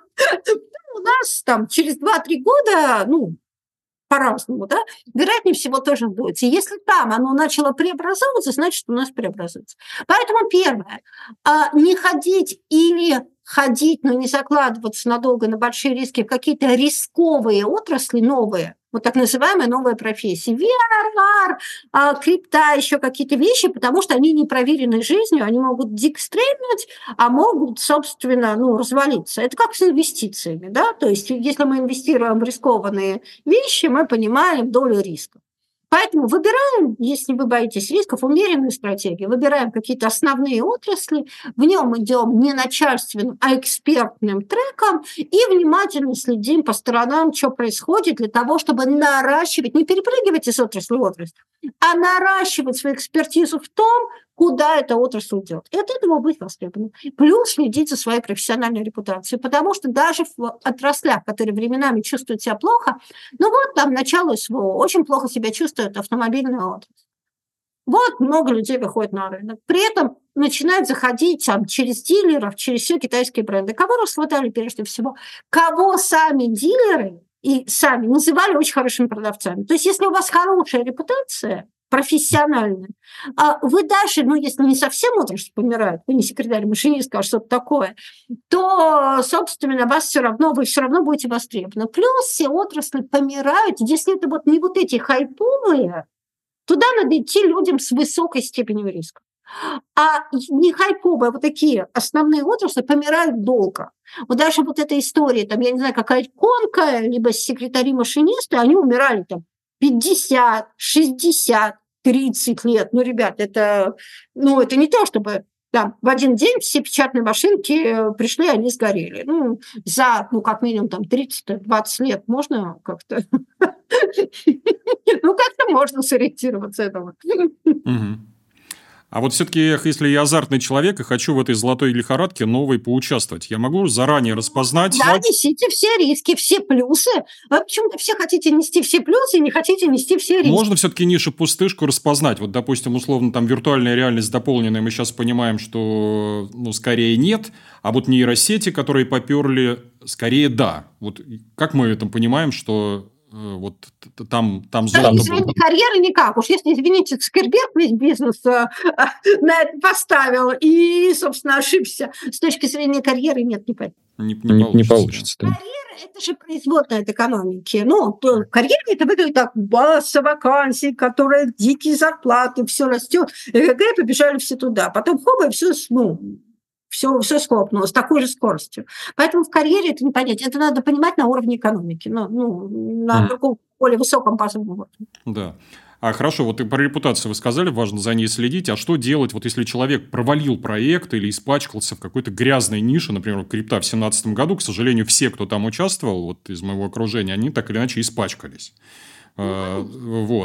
у нас там через два-три года, ну, по-разному, да, вероятнее всего тоже будет. И если там оно начало преобразовываться, значит, у нас преобразуется. Поэтому первое, а, не ходить или ходить, но не закладываться надолго на большие риски в какие-то рисковые отрасли новые, вот так называемые новые профессии, ви ар, ар, а, крипта, еще какие-то вещи, потому что они не проверены жизнью, они могут дико стрельнуть, а могут, собственно, ну, развалиться. Это как с инвестициями, да, то есть если мы инвестируем в рискованные вещи, мы понимаем долю риска. Поэтому выбираем, если вы боитесь рисков, умеренную стратегию, выбираем какие-то основные отрасли, в нем идем не начальственным, а экспертным треком и внимательно следим по сторонам, что происходит, для того, чтобы наращивать, не перепрыгивать из отрасли в отрасль, а наращивать свою экспертизу в том, куда эта отрасль идет. И от этого быть востребованным. Плюс следить за своей профессиональной репутацией, потому что даже в отраслях, которые временами чувствуют себя плохо, ну вот там начало СВО, очень плохо себя чувствует автомобильная отрасль. Вот много людей выходит на рынок. При этом начинают заходить там, через дилеров, через все китайские бренды. Кого расхватали прежде всего? Кого сами дилеры и сами называли очень хорошими продавцами. То есть если у вас хорошая репутация, профессионально. А вы даже, ну, если не совсем отрасль помирает, вы не секретарь машинист, а что-то такое, то, собственно, вас все равно, вы все равно будете востребованы. Плюс все отрасли помирают, если это вот не вот эти хайповые, туда надо идти людям с высокой степенью риска. А не хайповые, а вот такие основные отрасли помирают долго. Вот даже вот эта история, там, я не знаю, какая-то конка, либо секретари-машинисты, они умирали там пятьдесят, шестьдесят, тридцать лет. Ну, ребят, это, ну, это не то, чтобы там в один день все печатные машинки пришли, они сгорели. Ну, за, ну, как минимум, там, тридцать-двадцать лет можно как-то... Ну, как-то можно сориентироваться этого. А вот все-таки, если я азартный человек и хочу в этой золотой лихорадке новой поучаствовать, я могу заранее распознать... Да, несите все риски, все плюсы. Вы почему-то все хотите нести все плюсы и не хотите нести все риски. Можно все-таки нишу-пустышку распознать. Вот, допустим, условно, там виртуальная реальность дополненная, мы сейчас понимаем, что, ну, скорее нет, а вот нейросети, которые поперли, скорее да. Вот как мы это понимаем, что... Вот там, там золото было. Извините, карьеры никак. Уж если, извините, Цукерберг весь бизнес на это поставил и, собственно, ошибся. С точки зрения карьеры нет, не получится. Не, не, не получится. Да. Карьера – это же производная от экономики. Ну, карьера – это выглядит так, масса вакансий, которые дикие зарплаты, все растет. ЭГГ побежали все туда. Потом хоба, и все, ну, все, все схлопнуло с такой же скоростью. Поэтому в карьере это не понять. Это надо понимать на уровне экономики, ну, ну на mm. другом, более высоком базовом уровне. Да. А хорошо, вот и про репутацию вы сказали, важно за ней следить. А что делать, вот если человек провалил проект или испачкался в какой-то грязной нише, например, крипта в две тысячи семнадцатом году, к сожалению, все, кто там участвовал, вот из моего окружения, они так или иначе испачкались. Mm. Вот.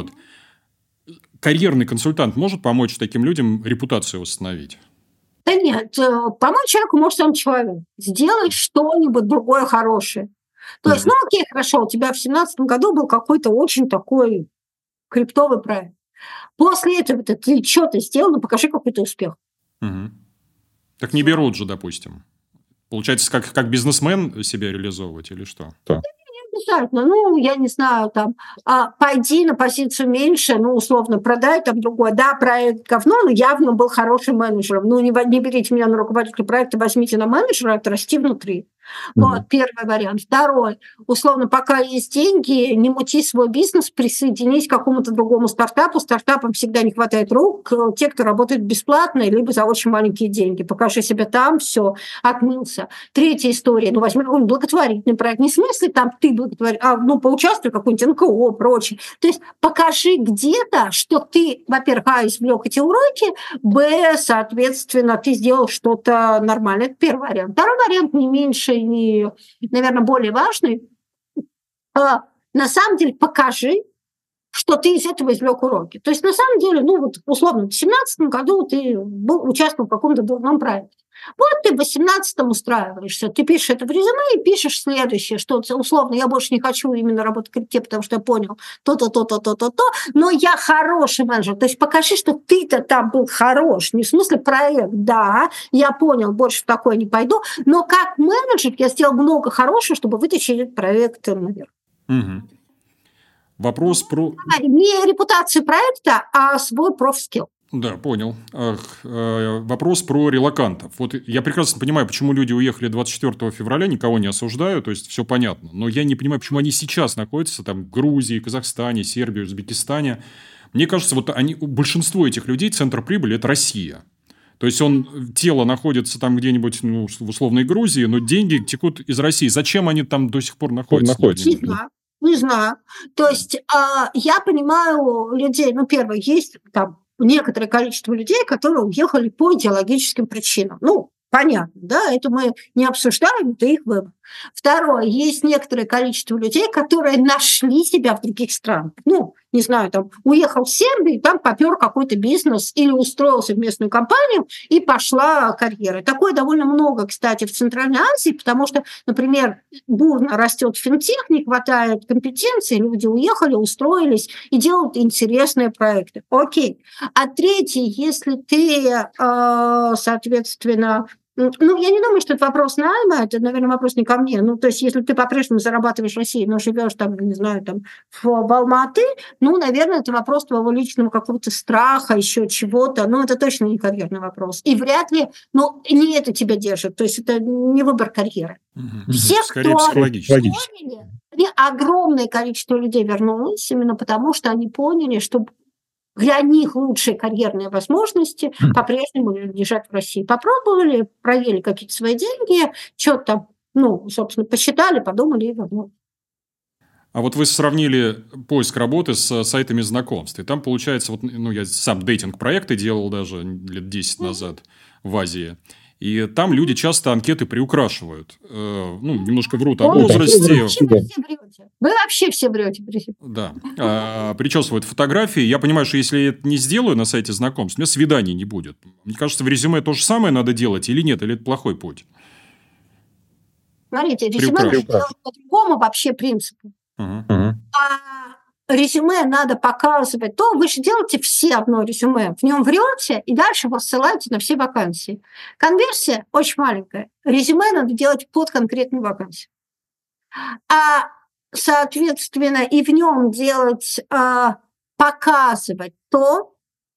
Карьерный консультант может помочь таким людям репутацию восстановить? Да нет, помочь человеку может сам человек. Сделать что-нибудь другое хорошее. То есть, ну окей, хорошо, у тебя в семнадцатом году был какой-то очень такой криптовый проект. После этого ты что-то сделал, ну покажи какой-то успех. Угу. Так не берут же, допустим. Получается, как, как бизнесмен себя реализовывать или что? Да. Обязательно. Ну, я не знаю, там, а, пойди на позицию меньше, ну, условно, продай там другое. Да, проект говно, но явно был хорошим менеджером. Ну, не, не берите меня на руководителя проекта, возьмите на менеджера, это расти внутри. Mm-hmm. Вот, первый вариант. Второй. Условно, пока есть деньги, не мути свой бизнес, присоединись к какому-то другому стартапу. Стартапам всегда не хватает рук. Те, кто работает бесплатно, либо за очень маленькие деньги. Покажи себя там, все, отмылся. Третья история. Ну, возьми какой-нибудь благотворительный проект. Не в смысле там ты благотворитель, а ну, поучаствуй в какой-нибудь эн ка о, прочее. То есть покажи где-то, что ты, во-первых, а, извлек эти уроки, б, соответственно, ты сделал что-то нормальное. Это первый вариант. Второй вариант не меньше, не, наверное, более важный. А, на самом деле покажи, что ты из этого извлек уроки. То есть, на самом деле, ну вот условно, в две тысячи семнадцатом году ты был, участвовал в каком-то дурном проекте. Вот ты в две тысячи восемнадцатом устраиваешься, ты пишешь это в резюме и пишешь следующее, что условно я больше не хочу именно работать в крипте, потому что я понял то-то, то-то, то-то, то, но я хороший менеджер. То есть покажи, что ты-то там был хорош. Не в смысле проект, да, я понял, больше в такое не пойду, но как менеджер я сделал много хорошего, чтобы вытащить этот проект наверх. Угу. Вопрос про... Не репутацию проекта, а свой профскилл. Да, понял. Ах, э, вопрос про релокантов. Вот я прекрасно понимаю, почему люди уехали двадцать четвёртого февраля, никого не осуждаю, то есть все понятно. Но я не понимаю, почему они сейчас находятся там в Грузии, Казахстане, Сербии, Узбекистане. Мне кажется, вот они, большинство этих людей, центр прибыли – это Россия. То есть он, тело находится там где-нибудь, ну, в условной Грузии, но деньги текут из России. Зачем они там до сих пор находятся? находятся? Не знаю. Не знаю. То есть э, я понимаю людей, ну, первое, есть там некоторое количество людей, которые уехали по идеологическим причинам. Ну, понятно, да, это мы не обсуждаем, это их выбор. Второе, есть некоторое количество людей, которые нашли себя в других странах. Ну, не знаю, там, уехал в Сербию, там попер какой-то бизнес или устроился в местную компанию, и пошла карьера. Такое довольно много, кстати, в Центральной Азии, потому что, например, бурно растет финтех, не хватает компетенции, люди уехали, устроились и делают интересные проекты. Окей. А третье, если ты, соответственно, ну, я не думаю, что это вопрос найма, это, наверное, вопрос не ко мне. Ну, то есть, если ты по-прежнему зарабатываешь в России, но живешь там, не знаю, там, в, в Алма-Аты, ну, наверное, это вопрос твоего личного какого-то страха, еще чего-то. Ну, это точно не карьерный вопрос. И вряд ли, ну, не это тебя держит. То есть, это не выбор карьеры. Угу. Все, Скорее, кто психологически. поняли, огромное количество людей вернулось именно потому, что они поняли, что для них лучшие карьерные возможности по-прежнему лежат в России. Попробовали, проели какие-то свои деньги, что-то там, ну, собственно, посчитали, подумали и вернули. А вот вы сравнили поиск работы с сайтами знакомств. И там, получается, вот, ну, я сам дейтинг-проекты делал даже лет десять назад в Азии. И там люди часто анкеты приукрашивают. Э, ну, немножко врут о возрасте. Вы вообще все врете. Вы вообще все врете. Да. А, причесывают фотографии. Я понимаю, что если я это не сделаю на сайте знакомств, у меня свиданий не будет. Мне кажется, в резюме то же самое надо делать или нет? Или это плохой путь? Смотрите, резюме надо делать по другому вообще принципу. Uh-huh. А резюме надо показывать, то вы же делаете все одно резюме, в нем врете и дальше его ссылаете на все вакансии. Конверсия очень маленькая. Резюме надо делать под конкретную вакансию. А, соответственно, и в нем делать, а, показывать то,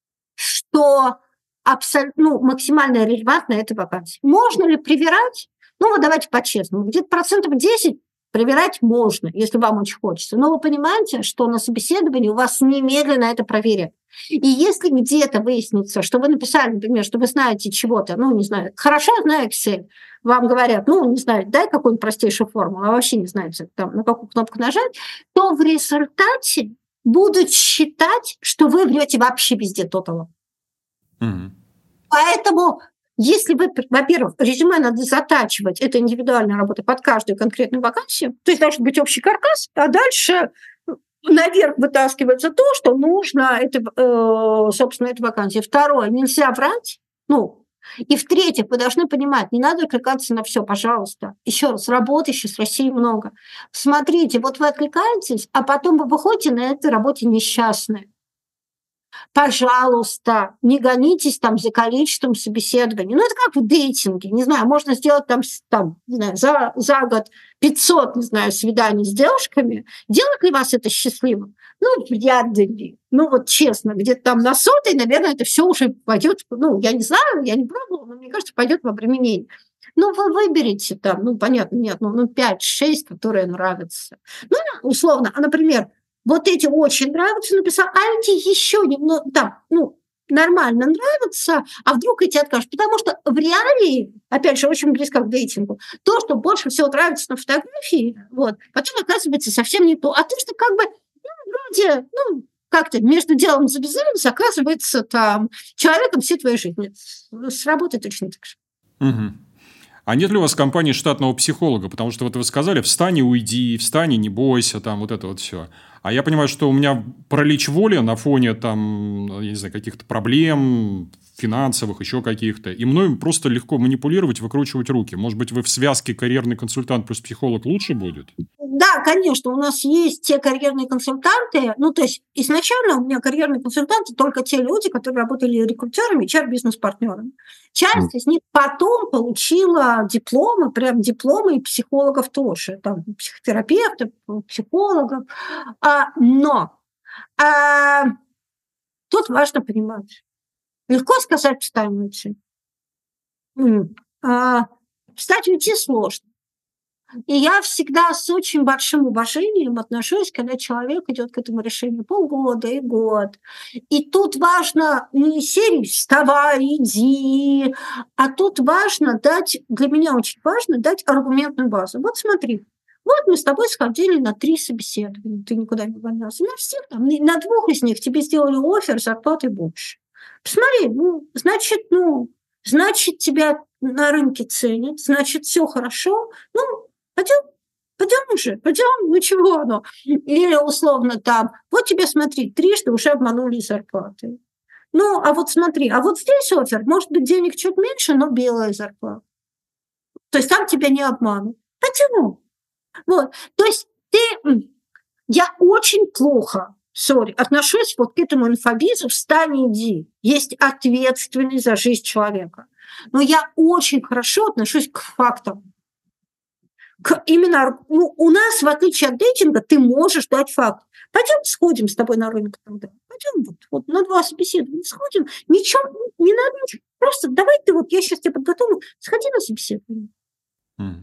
что абсолютно, ну, максимально релевантно этой вакансии. Можно ли привирать? Ну, вот давайте по-честному. Где-то процентов десять проверять можно, если вам очень хочется. Но вы понимаете, что на собеседовании у вас немедленно это проверят. И если где-то выяснится, что вы написали, например, что вы знаете чего-то, ну, не знаю, хорошо знаю Excel, вам говорят, ну, не знаю, дай какую-нибудь простейшую формулу, а вообще не знаете, там, на какую кнопку нажать, то в результате будут считать, что вы врете вообще везде тотало. Mm-hmm. Поэтому... Если вы, во-первых, резюме надо затачивать, это индивидуальная работа под каждую конкретную вакансию, то есть должен быть общий каркас, а дальше наверх вытаскивается то, что нужно, это, собственно, этой вакансии. Второе, нельзя врать, ну, и в-третьих, вы должны понимать, не надо откликаться на все, пожалуйста. Еще раз, работы сейчас в России много. Смотрите, вот вы откликаетесь, а потом вы выходите на этой работе несчастные. Пожалуйста, не гонитесь там за количеством собеседований. Ну, это как в дейтинге. Не знаю, можно сделать там, там не знаю, за, за год пятьсот, не знаю, свиданий с девушками. Делает ли вас это счастливым? Ну, вряд ли. Ну, вот честно, где-то там на сотой, наверное, это все уже пойдет, ну, я не знаю, я не пробовала, но мне кажется, пойдет во применение. Ну, вы выберете там, ну, понятно, нет, ну, ну пять-шесть, которые нравятся. Ну, условно, а, например, вот эти очень нравятся, написал, а эти еще немного, там, ну, нормально нравятся, а вдруг эти откажут. Потому что в реалии, опять же, очень близко к дейтингу, то, что больше всего нравится на фотографии, вот, потом оказывается совсем не то. А то, что как бы, ну, вроде, ну, как-то между делом и завязалось, оказывается там человеком всей твоей жизни. Сработает точно так же. Угу. А нет ли у вас в компании штатного психолога? Потому что вот вы сказали, встань и уйди, встань и не бойся, там вот это вот все. А я понимаю, что у меня паралич воли на фоне там, я не знаю, каких-то проблем финансовых, еще каких-то. И мной просто легко манипулировать, выкручивать руки. Может быть, вы в связке карьерный консультант плюс психолог лучше будет? Да, конечно, у нас есть те карьерные консультанты. Ну, то есть изначально у меня карьерные консультанты только те люди, которые работали рекрутерами, эйч ар-бизнес-партнерами. Часть из них потом получила дипломы, прям дипломы и психологов тоже, там, психотерапевтов, психологов. А, но а, тут важно понимать. Легко сказать «встань уйти». А, встать уйти сложно. И я всегда с очень большим уважением отношусь, когда человек идет к этому решению полгода и год. И тут важно не из серии «вставай, иди», а тут важно дать, для меня очень важно дать аргументную базу. Вот смотри, вот мы с тобой сходили на три собеседования, ты никуда не увольнялся. На всех там, на двух из них тебе сделали оффер зарплаты больше. Посмотри, ну, значит, ну, значит, тебя на рынке ценят, значит, все хорошо, ну, пойдем, пойдем уже, пойдем, ну чего оно? Или условно там, вот тебе, смотри, трижды уже обманули зарплаты. Ну, а вот смотри, а вот здесь оффер, может быть, денег чуть меньше, но белая зарплата. То есть там тебя не обманут. Почему? Вот, то есть ты, я очень плохо, сори, отношусь вот к этому инфобизу «встань, иди». Есть ответственность за жизнь человека. Но я очень хорошо отношусь к фактам. К именно, ну, у нас, в отличие от дейтинга, ты можешь дать факт. Пойдем сходим с тобой на рынок тогда. Пойдем вот, вот на два собеседования сходим. Ничего, не надо ничего. Просто давай ты вот, я сейчас тебя подготовлю, сходи на собеседование. Mm.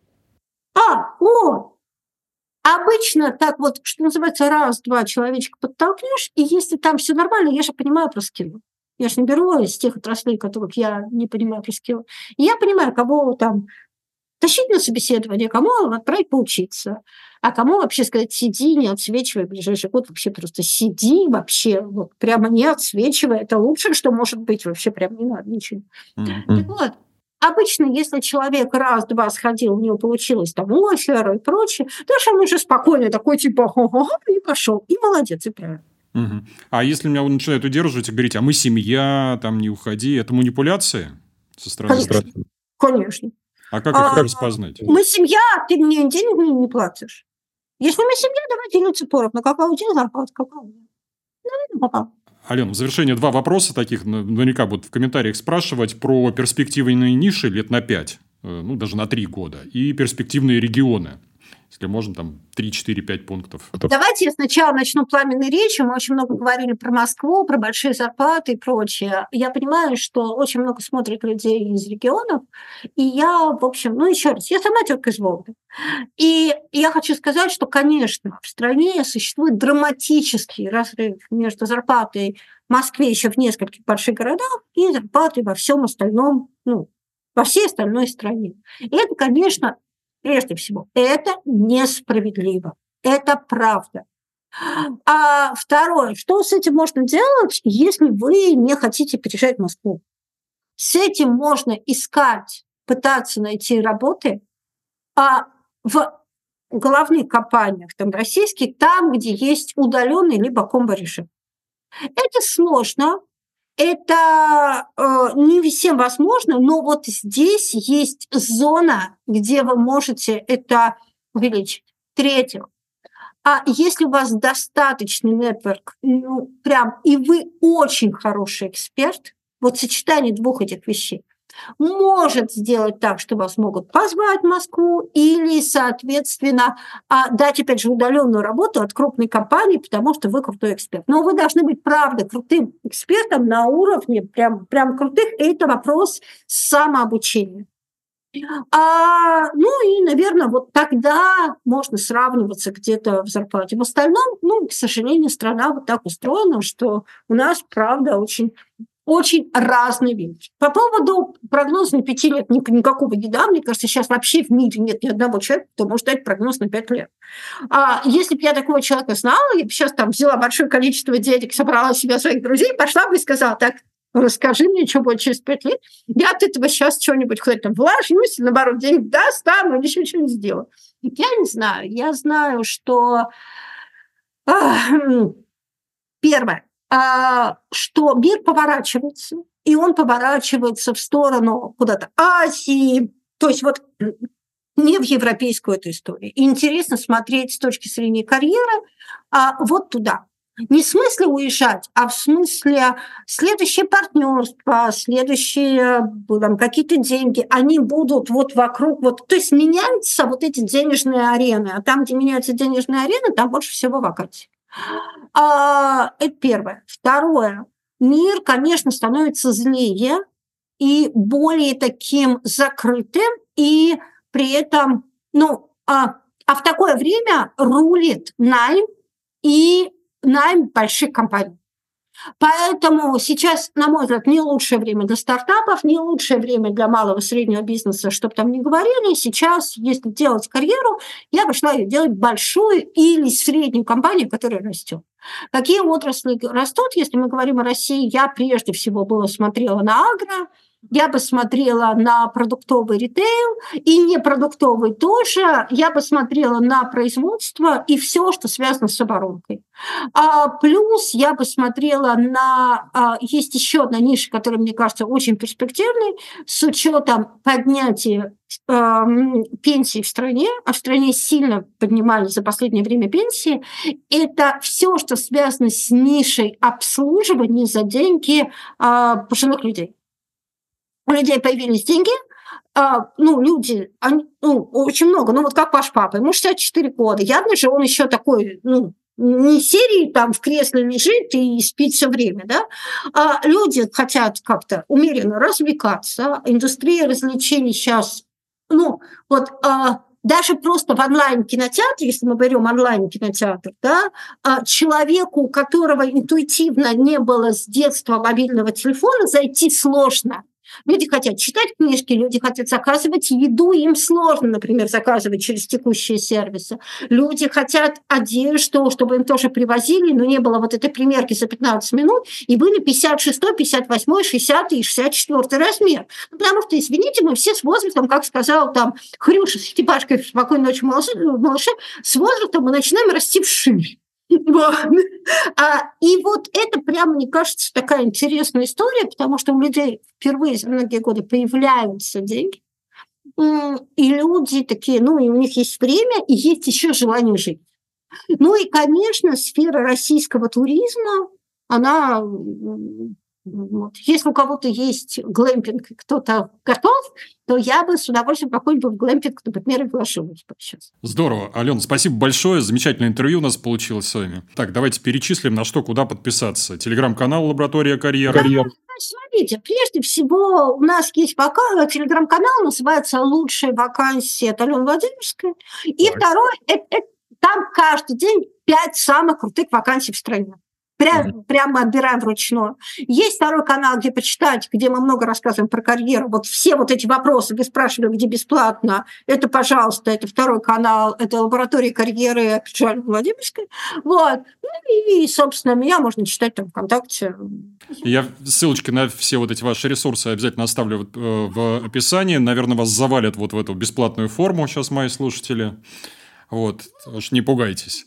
А, о! Обычно так вот, что называется, раз-два человечка подтолкнешь, и если там все нормально, я же понимаю про скиллы. Я же не беру из тех отраслей, которых я не понимаю про скиллы. И я понимаю, кого там тащить на собеседование, кому отправить поучиться, а кому вообще сказать «сиди, не отсвечивай в ближайший год, вообще просто сиди вообще, вот прямо не отсвечивай, это лучшее, что может быть, вообще прям не надо ничего». Mm-hmm. Так вот, обычно, если человек раз-два сходил, у него получилось там оффер и прочее, дальше он уже спокойно такой типа «ха-ха-ха» и пошел, и молодец, и правильно. Угу. А если меня начинают удерживать и говорить, а мы семья, там не уходи, это манипуляция со стороны? Конечно. Конечно. А как их а, распознать? Мы семья, ты мне денег не, не платишь. Если мы семья, давай делиться поровну. Какая у тебя зарплата, какая у меня? Ну, пока. Алена, в завершение два вопроса таких, наверняка будут в комментариях спрашивать про перспективные ниши лет на пять, ну, даже на три года, и перспективные регионы. Если можно, там три, четыре, пять пунктов. Давайте я сначала начну пламенной речью. Мы очень много говорили про Москву, про большие зарплаты и прочее. Я понимаю, что очень много смотрят людей из регионов. И я, в общем, ну еще раз, я сама тетка из Волги. И я хочу сказать, что, конечно, в стране существует драматический разрыв между зарплатой в Москве еще в нескольких больших городах и зарплатой во всем остальном, ну, во всей остальной стране. И это, конечно, прежде всего, это несправедливо. Это правда. А второе, что с этим можно делать, если вы не хотите переезжать в Москву? С этим можно искать, пытаться найти работы а в головных компаниях, там, российских, там, где есть удаленный либо комбо-режим. Это сложно, это э, не всем возможно, но вот здесь есть зона, где вы можете это увеличить. Третье. А если у вас достаточный нетворк, ну, прям, и вы очень хороший эксперт, вот сочетание двух этих вещей может сделать так, что вас могут позвать в Москву или, соответственно, дать, опять же, удаленную работу от крупной компании, потому что вы крутой эксперт. Но вы должны быть, правда, крутым экспертом на уровне прям, прям крутых, и это вопрос самообучения. А, ну и, наверное, вот тогда можно сравниваться где-то в зарплате. В остальном, ну, к сожалению, страна вот так устроена, что у нас, правда, очень... очень разные вещи. По поводу прогноза на пяти лет никакого не дам. Мне кажется, сейчас вообще в мире нет ни одного человека, кто может дать прогноз на пять лет. А если бы я такого человека знала, я бы сейчас там взяла большое количество денег, собрала себе своих друзей, пошла бы и сказала, так, расскажи мне, что будет через пять лет. Я от этого сейчас что-нибудь хоть там вложусь, наоборот, денег достану, ничего, ничего не сделаю. Я не знаю. Я знаю, что Первое, что мир поворачивается, и он поворачивается в сторону куда-то Азии, то есть вот не в европейскую эту историю. И интересно смотреть с точки зрения карьеры а, вот туда. Не в смысле уезжать, а в смысле следующее партнерство, следующие там, какие-то деньги, они будут вот вокруг, вот, то есть меняются вот эти денежные арены, а там, где меняются денежные арены, там больше всего вакансий. А, это первое. Второе. Мир, конечно, становится злее и более таким закрытым, и при этом, ну, а, а в такое время рулит найм и найм больших компаний. Поэтому сейчас, на мой взгляд, не лучшее время для стартапов, не лучшее время для малого и среднего бизнеса, чтобы там ни говорили. Сейчас, если делать карьеру, я бы шла ее делать большую или среднюю компанию, которая растет. Какие отрасли растут, если мы говорим о России? Я прежде всего было смотрела на агро, я бы смотрела на продуктовый ритейл, и не продуктовый тоже, я бы смотрела на производство и все, что связано с оборонкой. А, плюс я бы смотрела на... А, есть еще одна ниша, которая, мне кажется, очень перспективной, с учетом поднятия э, пенсий в стране, а в стране сильно поднимались за последнее время пенсии, это все, что связано с нишей обслуживания за деньги э, пожилых людей. У людей появились деньги, а, ну, люди, они, ну, очень много, ну, вот как ваш папа, ему шестьдесят четыре года, явно же он еще такой, ну, не серии там в кресле лежит и спит все время, да, а люди хотят как-то умеренно развлекаться, индустрия развлечений сейчас, ну, вот а, даже просто в онлайн-кинотеатре, если мы берем онлайн-кинотеатр, да, а, человеку, у которого интуитивно не было с детства мобильного телефона, зайти сложно. Люди хотят читать книжки, люди хотят заказывать еду, им сложно, например, заказывать через текущие сервисы. Люди хотят одежду, чтобы им тоже привозили, но не было вот этой примерки за пятнадцать минут, и были пятьдесят шестой, пятьдесят восьмой, шестидесятый и шестьдесят четвёртый размер. Ну, потому что, извините, мы все с возрастом, как сказал там Хрюша с Степашкой в «Спокойной ночи, малыши», малыши, с возрастом мы начинаем расти вширь. Вот. А, и вот это прямо, мне кажется, такая интересная история, потому что у людей впервые за многие годы появляются деньги, и люди такие, ну, и у них есть время, и есть еще желание жить. Ну и, конечно, сфера российского туризма, она... Вот. Если у кого-то есть глэмпинг, кто-то готов, то я бы с удовольствием какой-нибудь глэмпинг, например, и вложилась бы сейчас. Здорово. Алена, спасибо большое. Замечательное интервью у нас получилось с вами. Так, давайте перечислим, на что, куда подписаться. Телеграм-канал «Лаборатория карьеры». Да, смотрите, прежде всего у нас есть пока телеграм-канал, называется «Лучшие вакансии» от Алены Владимирской. И так. Второй, это, это, там каждый день пять самых крутых вакансий в стране. Прям, mm-hmm. Прямо отбираем вручную. Есть второй канал, где почитать, где мы много рассказываем про карьеру. Вот все вот эти вопросы, вы спрашивали, где бесплатно. Это, пожалуйста, это второй канал, это «Лаборатория карьеры» Алены Владимирской. Вот. Ну и, собственно, меня можно читать там ВКонтакте. Я ссылочки на все вот эти ваши ресурсы обязательно оставлю в описании. Наверное, вас завалят вот в эту бесплатную форму сейчас мои слушатели. Вот. Уж не пугайтесь.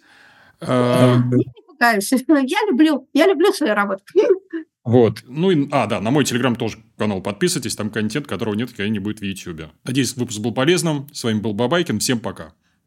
Я люблю, я люблю свою работу. Вот. Ну и, а, да, на мой телеграм тоже канал подписывайтесь, там контент, которого нет, никогда не будет в Ютьюбе. Надеюсь, выпуск был полезным. С вами был Бабайкин. Всем пока.